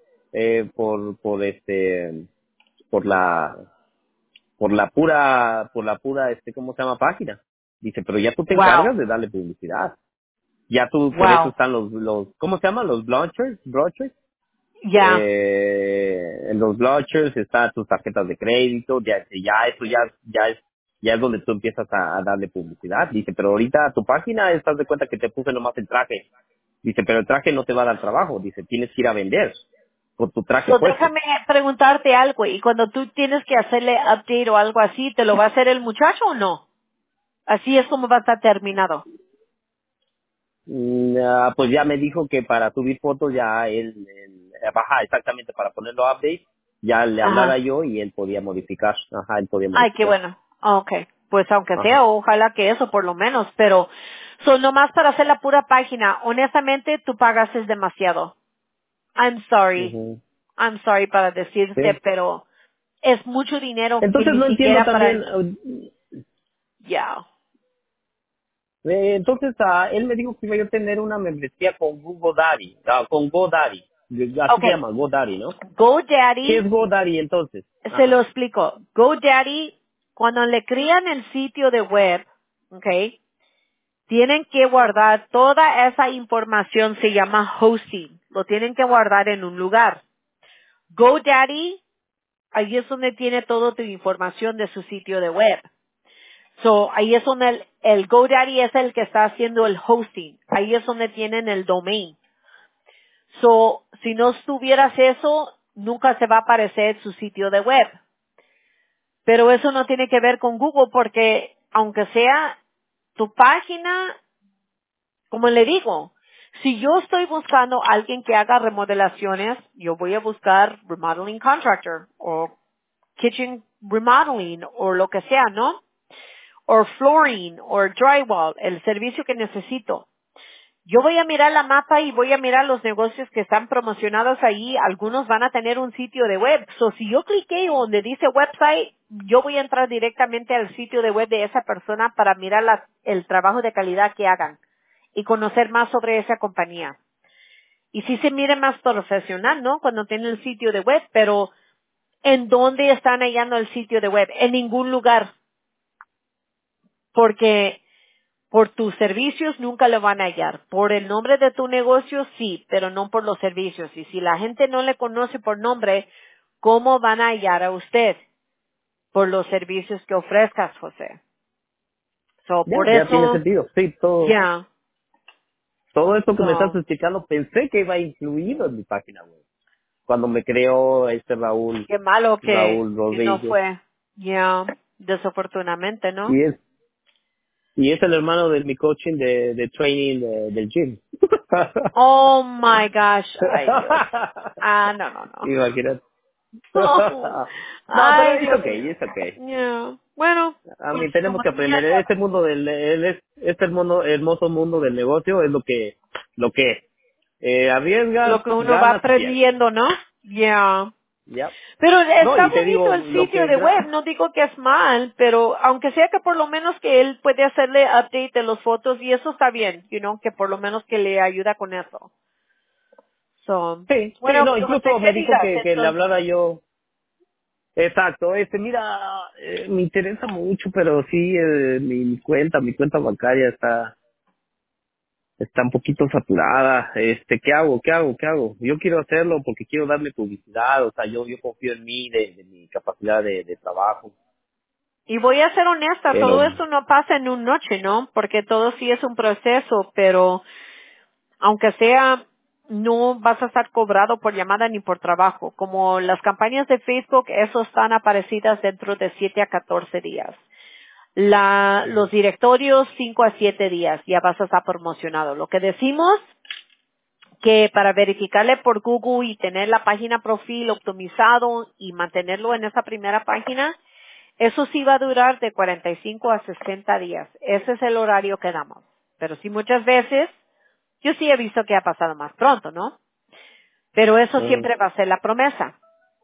por la, por la pura, ¿cómo se llama? Página. Dice, pero ya tú te Wow. encargas de darle publicidad. Ya tú, por eso Wow. están ¿cómo se llaman? Los brochures, Ya. en los vouchers están tus tarjetas de crédito, ya es donde tú empiezas a darle publicidad. Dice, pero ahorita tu página estás de cuenta que te puse nomás el traje. Dice, pero el traje no te va a dar trabajo. Dice, tienes que ir a vender con tu traje So, puesto. déjame preguntarte algo. Y cuando tú tienes que hacerle update o algo así, ¿te lo va a hacer el muchacho o no? Así es como va a estar terminado. Pues ya me dijo que para subir fotos ya baja exactamente para ponerlo update, ya le hablara Ajá. yo y él podía modificar. Ajá, él podía Ay, qué modificar. bueno. Okay. Pues aunque Ajá. sea, ojalá que eso por lo menos. Pero, nomás para hacer la pura página, honestamente, tú pagas es demasiado. I'm sorry. Ujú. I'm sorry para Sí. decirte, pero es mucho dinero que Entonces ni no entiendo siquiera también, para, ya. entonces él me dijo que iba yo a tener una membresía con Google Daddy, con GoDaddy, así se Okay. llama, GoDaddy, ¿no? ¿Qué es GoDaddy, GoDaddy entonces? se lo Ajá. explico. GoDaddy, cuando le crían el sitio de web, okay, tienen que guardar toda esa información, se llama hosting. Lo tienen que guardar en un lugar. GoDaddy, ahí es donde tiene toda tu información de su sitio de web. So, ahí es donde el GoDaddy es el que está haciendo el hosting. Ahí es donde tienen el domain. So, si no tuvieras eso, nunca se va a aparecer su sitio de web. Pero eso no tiene que ver con Google porque, aunque sea tu página, como le digo, si yo estoy buscando a alguien que haga remodelaciones, yo voy a buscar remodeling contractor o kitchen remodeling o lo que sea, ¿no? O flooring o drywall, el servicio que necesito. Yo voy a mirar la mapa y voy a mirar los negocios que están promocionados ahí. Algunos van a tener un sitio de web. So, si yo cliqué donde dice website, yo voy a entrar directamente al sitio de web de esa persona para mirar el trabajo de calidad que hagan y conocer más sobre esa compañía. Y sí se mire más profesional, ¿no? Cuando tiene el sitio de web, pero ¿en dónde están hallando el sitio de web? En ningún lugar. Porque por tus servicios nunca lo van a hallar. Por el nombre de tu negocio sí, pero no por los servicios. Y si la gente no le conoce por nombre, ¿cómo van a hallar a usted? Por los servicios que ofrezcas, José. So, Ya, por ya tiene eso, sentido. Sí, ya. todo esto que me estás So, explicando pensé que iba incluido en mi página web. Cuando me creó qué malo que Raúl no Rodríguez. fue. Ya, desafortunadamente, ¿no? Y es Y es el hermano de mi coaching de training del gym. Oh my gosh. Ay, Dios. Ah, no, no, no. Imagínate. Oh, No, pero ay, es Dios okay, mío. es okay. Yeah. Bueno, A pues mí tenemos como que tú ya aprender. sabes, Este mundo este hermoso mundo del negocio es lo que es. Arriesgas, lo que uno va ganas y pierdes. aprendiendo, ¿no? Yeah. Ya. Pero No, está y te bonito digo, el lo sitio que de web, no digo que es mal, pero aunque sea que por lo menos que él puede hacerle update de las fotos y eso está bien, que por lo menos que le ayuda con eso. So, sí, sí, bueno, no, pues José, incluso me ¿qué dijo digas que le entonces? hablara yo. Exacto, mira, me interesa mucho, pero sí, mi cuenta bancaria está un poquito saturada. ¿Qué hago? Yo quiero hacerlo porque quiero darle publicidad, o sea, yo confío en mí, de mi capacidad de trabajo. Y voy a ser honesta, Pero, todo esto no pasa en una noche, ¿no? Porque todo sí es un proceso, pero aunque sea, no vas a estar cobrado por llamada ni por trabajo. Como las campañas de Facebook, eso están aparecidas dentro de 7 a 14 días. Los directorios 5 a 7 días, ya vas a estar promocionado. Lo que decimos que para verificarle por Google y tener la página profil optimizado y mantenerlo en esa primera página, eso sí va a durar de 45 a 60 días. Ese es el horario que damos. Pero sí muchas veces, yo sí he visto que ha pasado más pronto, ¿no? Pero eso ujú, siempre va a ser la promesa.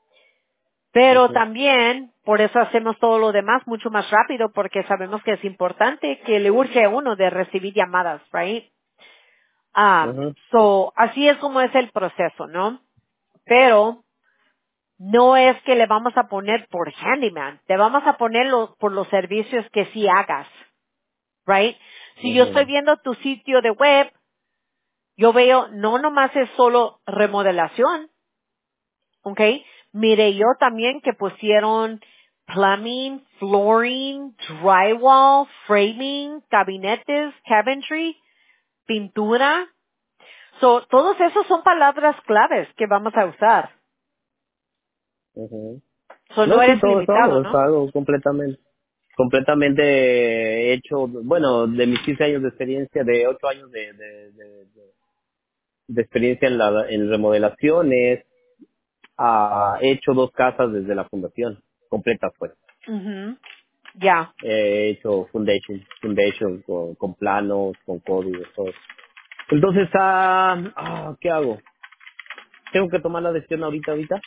Pero ujú, también, por eso hacemos todo lo demás mucho más rápido, porque sabemos que es importante que le urge a uno de recibir llamadas, right? ujú, Así es como es el proceso, ¿no? Pero no es que le vamos a poner por handyman, te vamos a poner por los servicios que sí hagas, right? Si yo estoy ujú, viendo tu sitio de web, yo veo, no nomás es solo remodelación, ¿ok? Mire yo también que pusieron plumbing, flooring, drywall, framing, gabinetes, cabinetry, pintura. Todos esos son palabras claves que vamos a usar. ujú. No No, sí, eres limitado, todo, es ¿no? algo completamente hecho, bueno, de mis 15 años de experiencia, de 8 años de experiencia en remodelaciones, he hecho 2 casas desde la fundación, completas pues. Ujú. Ya. He hecho foundation con planos, con códigos, todo. Entonces, ¿qué hago? ¿Tengo que tomar la decisión ahorita?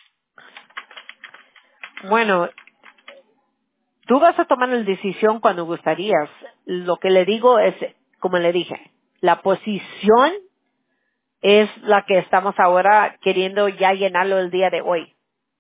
Bueno, tú vas a tomar la decisión cuando gustarías. Lo que le digo es, como le dije, la posición es la que estamos ahora queriendo ya llenarlo el día de hoy.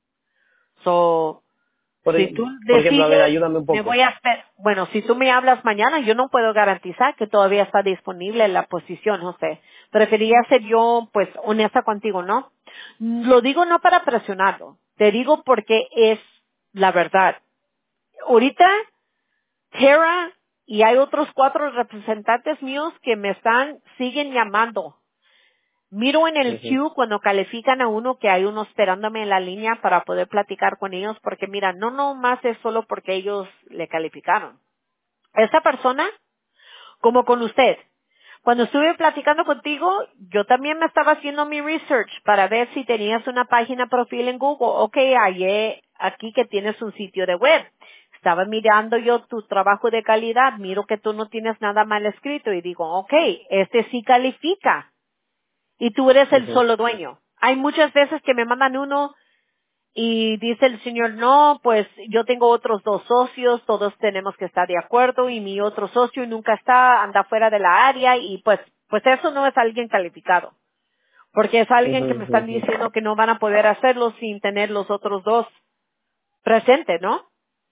So, si tú Por ejemplo, a ver, decides, ayúdame un me poco. voy a hacer, bueno, si tú me hablas mañana, yo no puedo garantizar que todavía está disponible la posición, José. Preferiría ser yo, pues, honesta contigo, ¿no? Lo digo no para presionarlo, te digo porque es la verdad. Ahorita, Tara y hay otros 4 representantes míos que siguen llamando. Miro en el Ujú, queue cuando califican a uno que hay uno esperándome en la línea para poder platicar con ellos porque mira, no nomás es solo porque ellos le calificaron. Esta persona, como con usted, cuando estuve platicando contigo, yo también me estaba haciendo mi research para ver si tenías una página profil en Google. Ok, hallé aquí que tienes un sitio de web. Estaba mirando yo tu trabajo de calidad, miro que tú no tienes nada mal escrito y digo, ok, este sí califica y tú eres el ujú, solo dueño. Hay muchas veces que me mandan uno y dice el señor, no, pues yo tengo otros 2 socios, todos tenemos que estar de acuerdo y mi otro socio nunca está, anda fuera de la área y pues eso no es alguien calificado. Porque es alguien ujú, que me están ujú. diciendo que no van a poder hacerlo sin tener los otros 2 presentes, ¿no?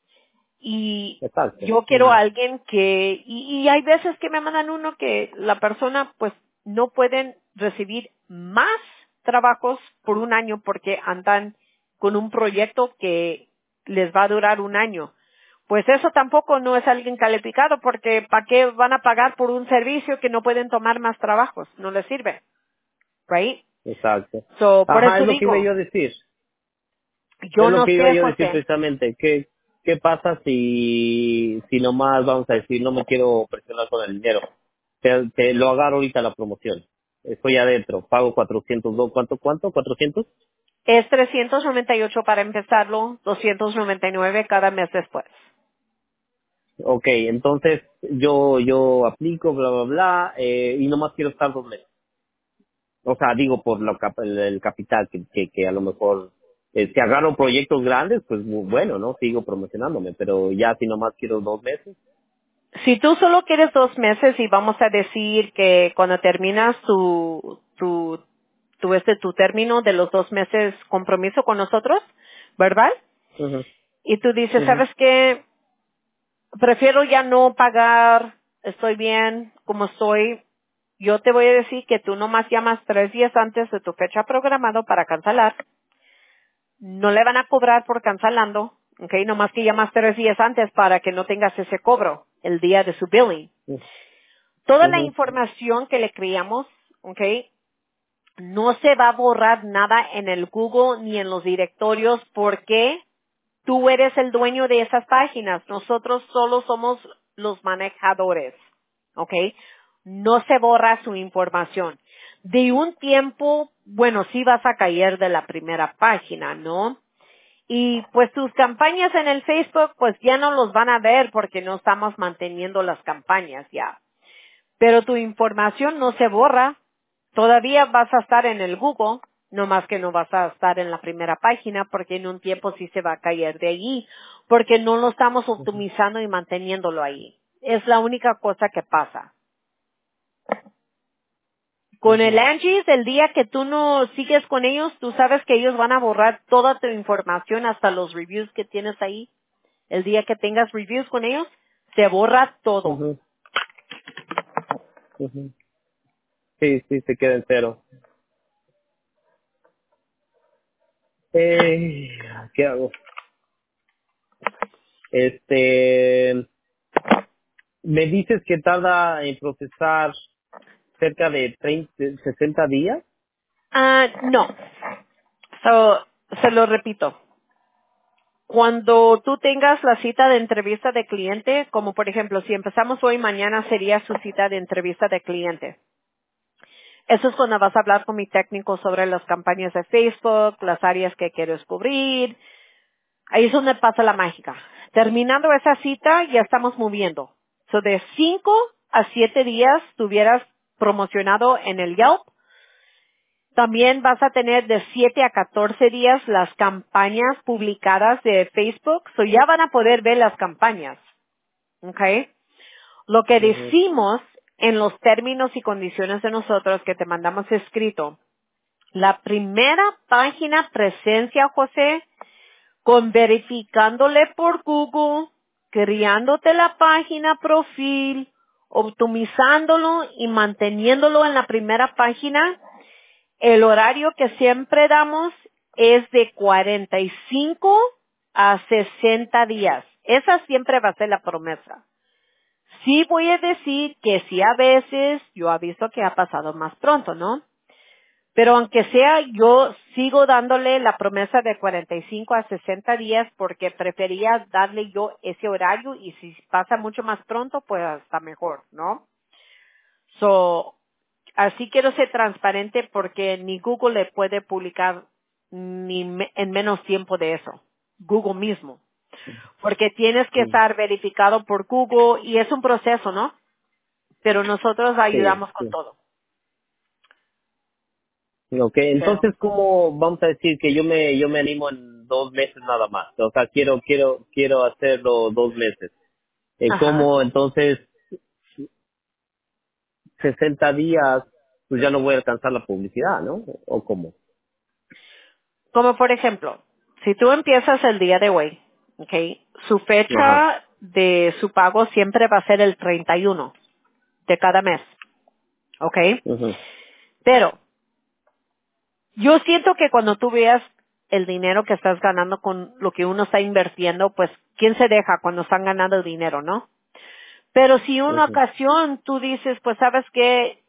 Y Exacto. yo quiero a Ujú, alguien y hay veces que me mandan uno que la persona pues no pueden recibir más trabajos por un año porque andan con un proyecto que les va a durar un año. Pues eso tampoco no es alguien calificado porque ¿para qué van a pagar por un servicio que no pueden tomar más trabajos? No les sirve, right? exacto. Por Ajá, eso es lo que iba digo, yo a decir. Es yo lo no que iba sé, yo a decir José. precisamente. ¿qué pasa si nomás, vamos a decir, no me quiero presionar con el dinero? Te lo agarro ahorita la promoción. Estoy adentro, pago 402, ¿cuánto? ¿400? Es 398 para empezarlo, 299 cada mes después. Ok, entonces yo aplico, bla, bla, bla, y nomás quiero estar 2 meses. O sea, digo por el capital que a lo mejor, si agarro proyectos grandes, pues bueno, ¿no? Sigo promocionándome, pero ya si nomás quiero 2 meses. Si tú solo quieres 2 meses y vamos a decir que cuando terminas tu término de los 2 meses compromiso con nosotros, ¿verdad? Ujú, Y tú dices, ujú, ¿sabes qué? Prefiero ya no pagar, estoy bien como estoy. Yo te voy a decir que tú nomás llamas 3 días antes de tu fecha programado para cancelar. No le van a cobrar por cancelando, ¿ok? Nomás que llamas 3 días antes para que no tengas ese cobro el día de su billing. Toda la ujú, información que le creamos, ¿ok? No se va a borrar nada en el Google ni en los directorios porque tú eres el dueño de esas páginas. Nosotros solo somos los manejadores, ¿ok? No se borra su información. De un tiempo, bueno, sí vas a caer de la primera página, ¿no? Y pues tus campañas en el Facebook, pues ya no los van a ver porque no estamos manteniendo las campañas ya. Pero tu información no se borra. Todavía vas a estar en el Google, no más que no vas a estar en la primera página porque en un tiempo sí se va a caer de allí, porque no lo estamos optimizando y manteniéndolo ahí. Es la única cosa que pasa. Con el ujú. Angie's, el día que tú no sigues con ellos, tú sabes que ellos van a borrar toda tu información, hasta los reviews que tienes ahí. El día que tengas reviews con ellos, se borra todo. Ujú, ujú. Sí, sí, se queda en cero. Eh, ¿Qué hago? Este, me dices que tarda en procesar cerca de 60 días. No. Se lo repito. Cuando tú tengas la cita de entrevista de cliente, como por ejemplo, si empezamos hoy, mañana sería su cita de entrevista de cliente. Eso es cuando vas a hablar con mi técnico sobre las campañas de Facebook, las áreas que quieres cubrir. Ahí es donde pasa la mágica. Terminando esa cita, ya estamos moviendo. So, de 5 a 7 días tuvieras promocionado en el Yelp. También vas a tener de 7 a 14 días las campañas publicadas de Facebook. So, ya van a poder ver las campañas. ¿Ok? Lo que Ujú, decimos en los términos y condiciones de nosotros que te mandamos escrito, la primera página presencia, José, con verificándole por Google, creándote la página profil, optimizándolo y manteniéndolo en la primera página, el horario que siempre damos es de 45 a 60 días. Esa siempre va a ser la promesa. Sí voy a decir que sí a veces yo aviso que ha pasado más pronto, ¿no? Pero aunque sea, yo sigo dándole la promesa de 45 a 60 días porque prefería darle yo ese horario y si pasa mucho más pronto, pues hasta mejor, ¿no? So, así quiero ser transparente porque ni Google le puede publicar en menos tiempo de eso. Google mismo. Porque tienes que ujú. estar verificado por Google y es un proceso, ¿no? Pero nosotros Sí, ayudamos con sí. todo. Ok, Pero, entonces, ¿cómo vamos a decir que yo me animo en 2 meses nada más? O sea, quiero hacerlo 2 meses. ajá. ¿Cómo entonces 60 días, pues ya no voy a alcanzar la publicidad, ¿no? ¿O cómo? Como por ejemplo, si tú empiezas el día de hoy, ¿ok? Su Ajá. fecha de su pago siempre va a ser el 31 de cada mes, ¿ok? Ujú, Pero yo siento que cuando tú veas el dinero que estás ganando con lo que uno está invirtiendo, pues, ¿quién se deja cuando están ganando dinero, no? Pero si una ujú, ocasión tú dices, pues, ¿sabes qué?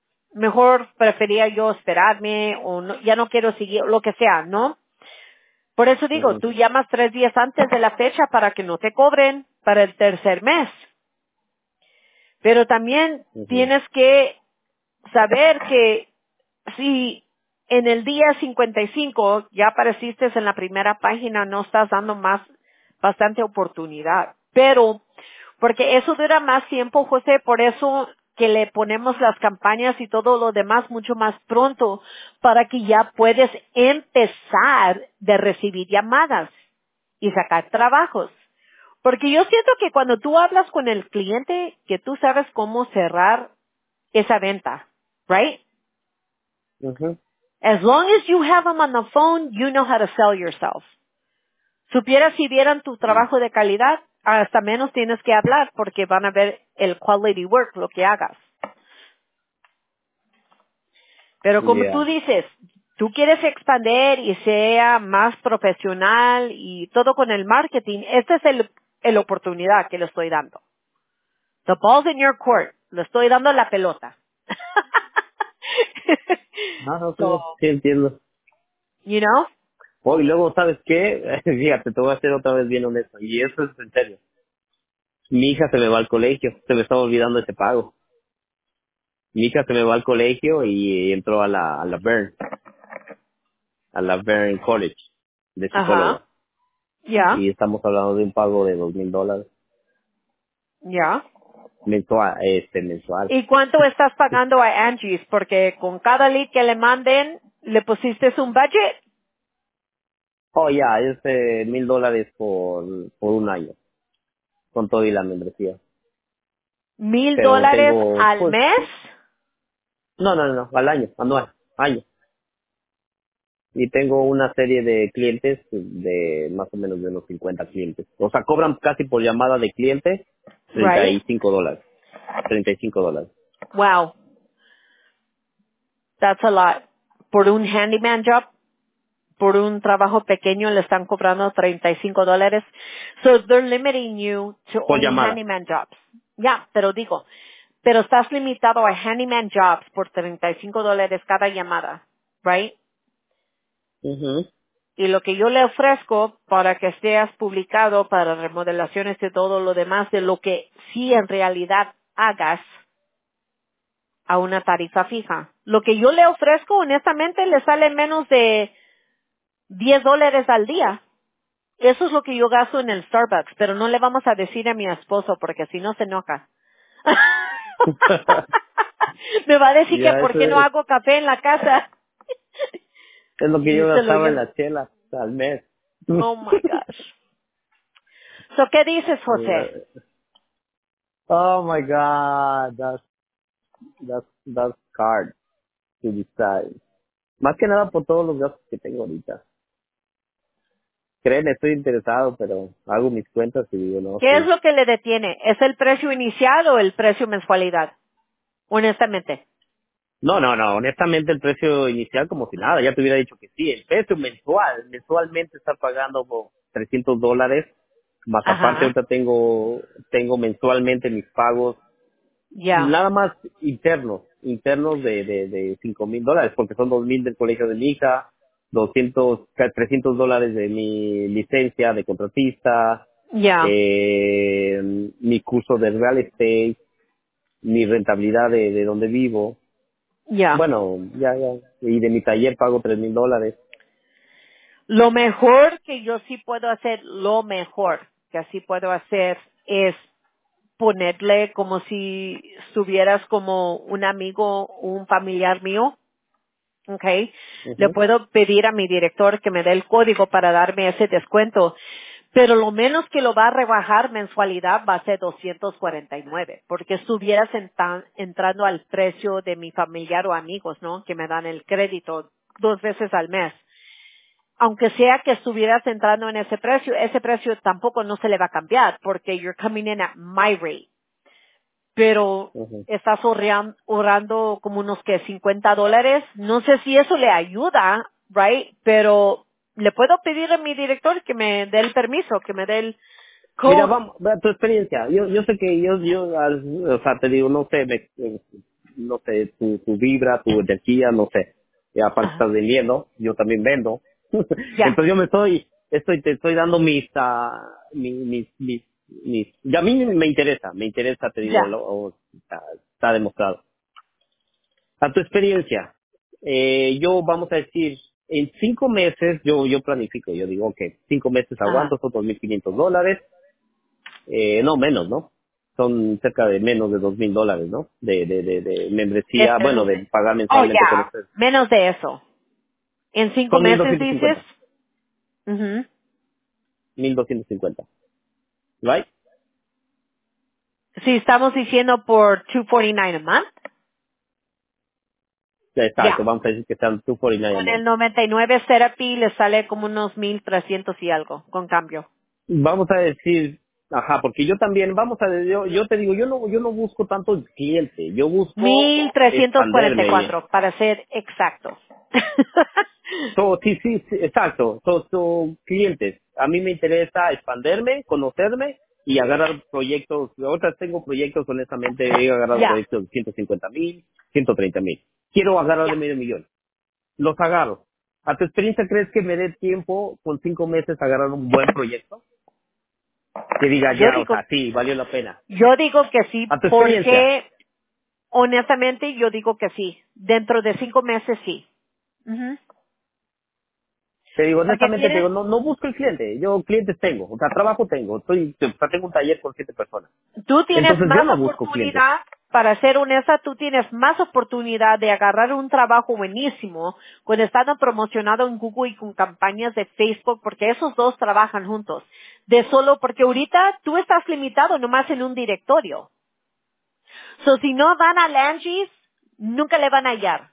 Mejor prefería yo esperarme o ya no quiero seguir, lo que sea, ¿no? Por eso digo, Ujú, tú llamas 3 días antes de la fecha para que no te cobren para el tercer mes. Pero también ujú. tienes que saber que si en el día 55 ya apareciste en la primera página, no estás dando bastante oportunidad. Pero, porque eso dura más tiempo, José, por eso que le ponemos las campañas y todo lo demás mucho más pronto para que ya puedes empezar de recibir llamadas y sacar trabajos. Porque yo siento que cuando tú hablas con el cliente, que tú sabes cómo cerrar esa venta, right? Ujú. As long as you have them on the phone, you know how to sell yourself. Supieras si vieran tu trabajo de calidad, hasta menos tienes que hablar porque van a ver el quality work, lo que hagas. Pero como tú Yeah. dices, tú quieres expandir y sea más profesional y todo con el marketing, esta es el oportunidad que le estoy dando. The ball's in your court. Le estoy dando la pelota. Ah, no, sí, So, sí entiendo. you know? Oh, y luego, ¿sabes qué? Fíjate, te voy a hacer otra vez bien honesto. Y eso es en serio. Mi hija se me va al colegio. Se me estaba olvidando ese pago. Mi hija se me va al colegio y entró a la Bern College de Ajá. psicóloga. Ya. Y estamos hablando de un pago de $2,000 Ya. mensual. ¿Y cuánto estás pagando a Angie's? Porque con cada lead que le manden, le pusiste un budget, Oh, ya, es $1,000 por un año, con todo y la membresía. $1,000 Pero tengo, al pues, mes. no, al año, año. Y tengo una serie de clientes de más o menos de unos 50 clientes. O sea, cobran casi por llamada de cliente Right. $35. $35. Wow. That's a lot. Por un handyman job, por un trabajo pequeño le están cobrando $35. So they're limiting you to Por only llamada. handyman jobs. Ya, pero digo, pero estás limitado a handyman jobs por $35 cada llamada, right? Ujú. Y lo que yo le ofrezco para que seas publicado para remodelaciones y todo lo demás de lo que sí en realidad hagas a una tarifa fija. Lo que yo le ofrezco honestamente le sale menos de $10 al día. Eso es lo que yo gasto en el Starbucks, pero no le vamos a decir a mi esposo porque si no se enoja. Me va a decir que Ya, por eso qué no es hago café en la casa. lo que Y yo se lo gastaba en llevo. la chela al mes. Oh my gosh. So, ¿qué dices, José? Yeah. Oh my God, that's hard to decide. Más que nada por todos los gastos que tengo ahorita. Créeme, estoy interesado, pero hago mis cuentas y digo, no, ¿Qué es sí. lo que le detiene? ¿Es el precio inicial o el precio mensualidad? Honestamente. No, honestamente el precio inicial como si nada, ya te hubiera dicho que sí, el precio mensualmente está pagando como $300, más aparte Ajá. ahorita tengo mensualmente mis pagos, Ya. nada más internos de $5,000, porque son 2,000 del colegio de mi hija, $300 de mi licencia de contratista, Ya. mi curso de real estate, mi rentabilidad de donde vivo. Ya. Bueno, ya. Y de mi taller pago $3,000. Lo mejor que yo sí puedo hacer, lo mejor que así puedo hacer es ponerle como si estuvieras como un amigo, un familiar mío, ¿ok? Le Ujú, puedo pedir a mi director que me dé el código para darme ese descuento, pero lo menos que lo va a rebajar mensualidad va a ser 249, porque estuvieras entrando al precio de mi familiar o amigos, ¿no? Que me dan el crédito 2 veces al mes. Aunque sea que estuvieras entrando en ese precio tampoco no se le va a cambiar, porque you're coming in at my rate, pero ujú. estás ahorrando como unos que $50. No sé si eso le ayuda, right? Pero le puedo pedir a mi director que me dé el permiso, que me dé el Mira, code. vamos, ve tu experiencia. Yo sé que o sea, te digo, no sé, no sé, tu vibra, tu energía, no sé. Y aparte estás Ajá. vendiendo, yo también vendo. Ya, Entonces yo te estoy dando y a mí me interesa, te digo, ya. está demostrado. A tu experiencia, yo vamos a decir, en 5 meses yo planifico, yo digo, ok, 5 meses Ajá. aguanto, son $2,500, no menos, ¿no? Son cerca de menos de $2,000, ¿no? De membresía, bueno, de pagar Oh, mensualmente con ya. ustedes. Menos de eso. En 5 Son mil meses doscientos dices. cincuenta, Ujú. 1,250, ¿right? Si estamos diciendo por 249 a month. Exacto, Ya. vamos a decir que están 249 a Con el month. 99 Therapy le sale como unos 1,300 y algo, con cambio. Vamos a decir, ajá, porque yo también, yo te digo, yo no busco tanto el cliente, yo busco Mil trescientos cuarenta y expanderme. cuatro para ser exactos. Sí, sí, sí, exacto, son clientes. A mí me interesa expanderme, conocerme y agarrar proyectos. Ahorita tengo proyectos, honestamente, he agarrado Ya, proyectos de 150,000, 130,000. Quiero agarrar de ya. $500,000. Los agarro. ¿A tu experiencia crees que me dé tiempo con 5 meses agarrar un buen proyecto? Que diga Yo ya, o digo, sea, sí, valió la pena. yo digo que sí, A tu experiencia. porque honestamente yo digo que sí. Dentro de 5 meses sí. Ujú. Te digo, Porque honestamente, te digo, tienes, no busco el cliente. Yo clientes tengo, o sea, trabajo tengo. Tengo un taller con 7 personas. tú tienes Entonces yo más no busco clientes. oportunidad, para ser honesta, tú tienes más oportunidad de agarrar un trabajo buenísimo cuando están promocionado en Google y con campañas de Facebook, porque esos dos trabajan juntos. De solo porque ahorita tú estás limitado nomás en un directorio. So, si no van a Langis, nunca le van a hallar.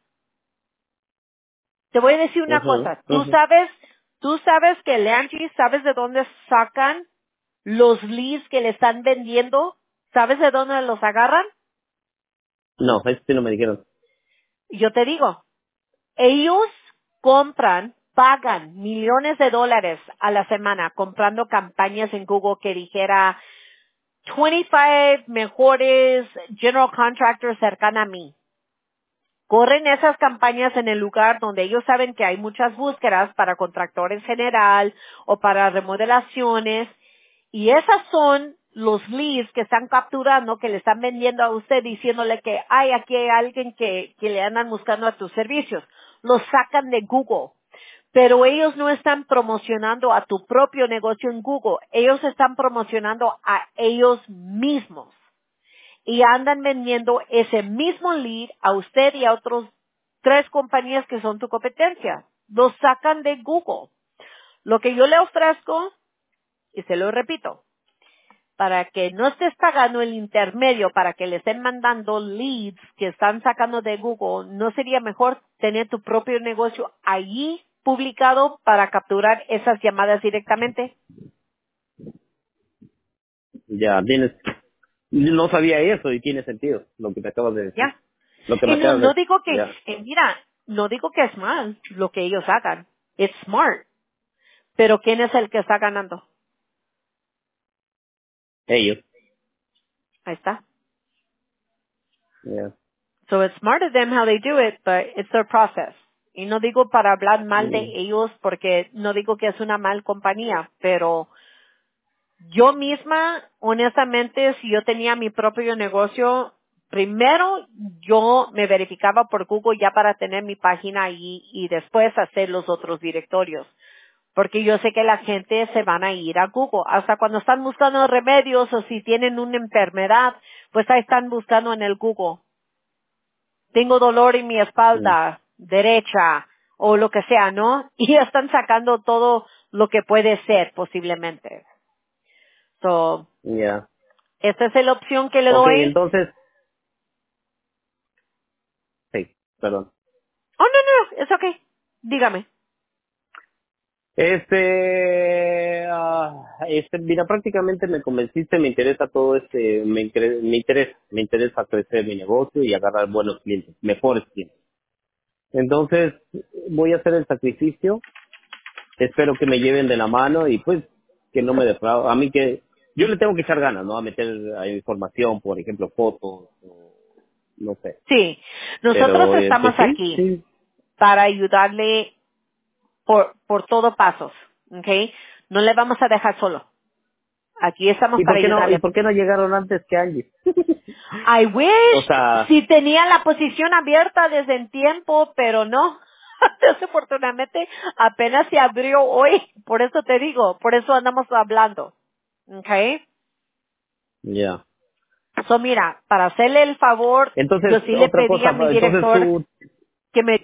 Te voy a decir una Ujú, cosa. ujú. Tú sabes que Langis, ¿sabes de dónde sacan los leads que le están vendiendo? ¿Sabes de dónde los agarran? No, eso sí no me dijeron. Yo te digo, ellos compran, pagan millones de dólares a la semana comprando campañas en Google que dijera 25 mejores general contractors cercanos a mí. Corren esas campañas en el lugar donde ellos saben que hay muchas búsquedas para contractores general o para remodelaciones y esas son los leads que están capturando, que le están vendiendo a usted diciéndole que hay aquí hay alguien que le andan buscando a tus servicios. Los sacan de Google. Pero ellos no están promocionando a tu propio negocio en Google. Ellos están promocionando a ellos mismos y andan vendiendo ese mismo lead a usted y a otros 3 compañías que son tu competencia. Los sacan de Google. Lo que yo le ofrezco, y se lo repito, para que no estés pagando el intermedio para que le estén mandando leads que están sacando de Google, ¿no sería mejor tener tu propio negocio allí publicado para capturar esas llamadas directamente? Ya, no sabía eso y tiene sentido lo que me acabas de decir. Ya. Lo que me Y no, acabas no de, digo que, ya, mira, no digo que es mal lo que ellos hagan. It's smart. Pero ¿quién es el que está ganando? ellos. Ahí está. Ya. So it's smart of them how they do it, but it's their process. Y no digo para hablar mal de Mm, ellos porque no digo que es una mal compañía, pero yo misma, honestamente, si yo tenía mi propio negocio, primero yo me verificaba por Google ya para tener mi página ahí y después hacer los otros directorios. Porque yo sé que la gente se van a ir a Google. Hasta cuando están buscando remedios o si tienen una enfermedad, pues ahí están buscando en el Google. Tengo dolor en mi mm, espalda derecha o lo que sea, ¿no? Y ya están sacando todo lo que puede ser posiblemente. So, ya. esta es la opción que le Ok, doy. entonces, sí, perdón. Oh, no, no, es okay. Dígame. Mira, prácticamente me convenciste, me interesa todo me interesa crecer mi negocio y agarrar buenos clientes, mejores clientes. Entonces, voy a hacer el sacrificio, espero que me lleven de la mano y pues que no me defraude. A mí yo le tengo que echar ganas, ¿no? A meter información, por ejemplo, fotos, o no sé. Sí, nosotros Pero, estamos pues sí, aquí sí, para ayudarle por todo pasos, ¿ok? No le vamos a dejar solo. Aquí estamos para ayudarle. ¿Y por qué no llegaron antes que Angie? I O wish, sea, si tenía la posición abierta desde el tiempo, pero no. Desafortunadamente, apenas se abrió hoy. Por eso te digo, por eso andamos hablando. ¿Ok? ya. So, mira, para hacerle el favor, yo Entonces, sí le otra pedí cosa, a mi entonces director tú, que me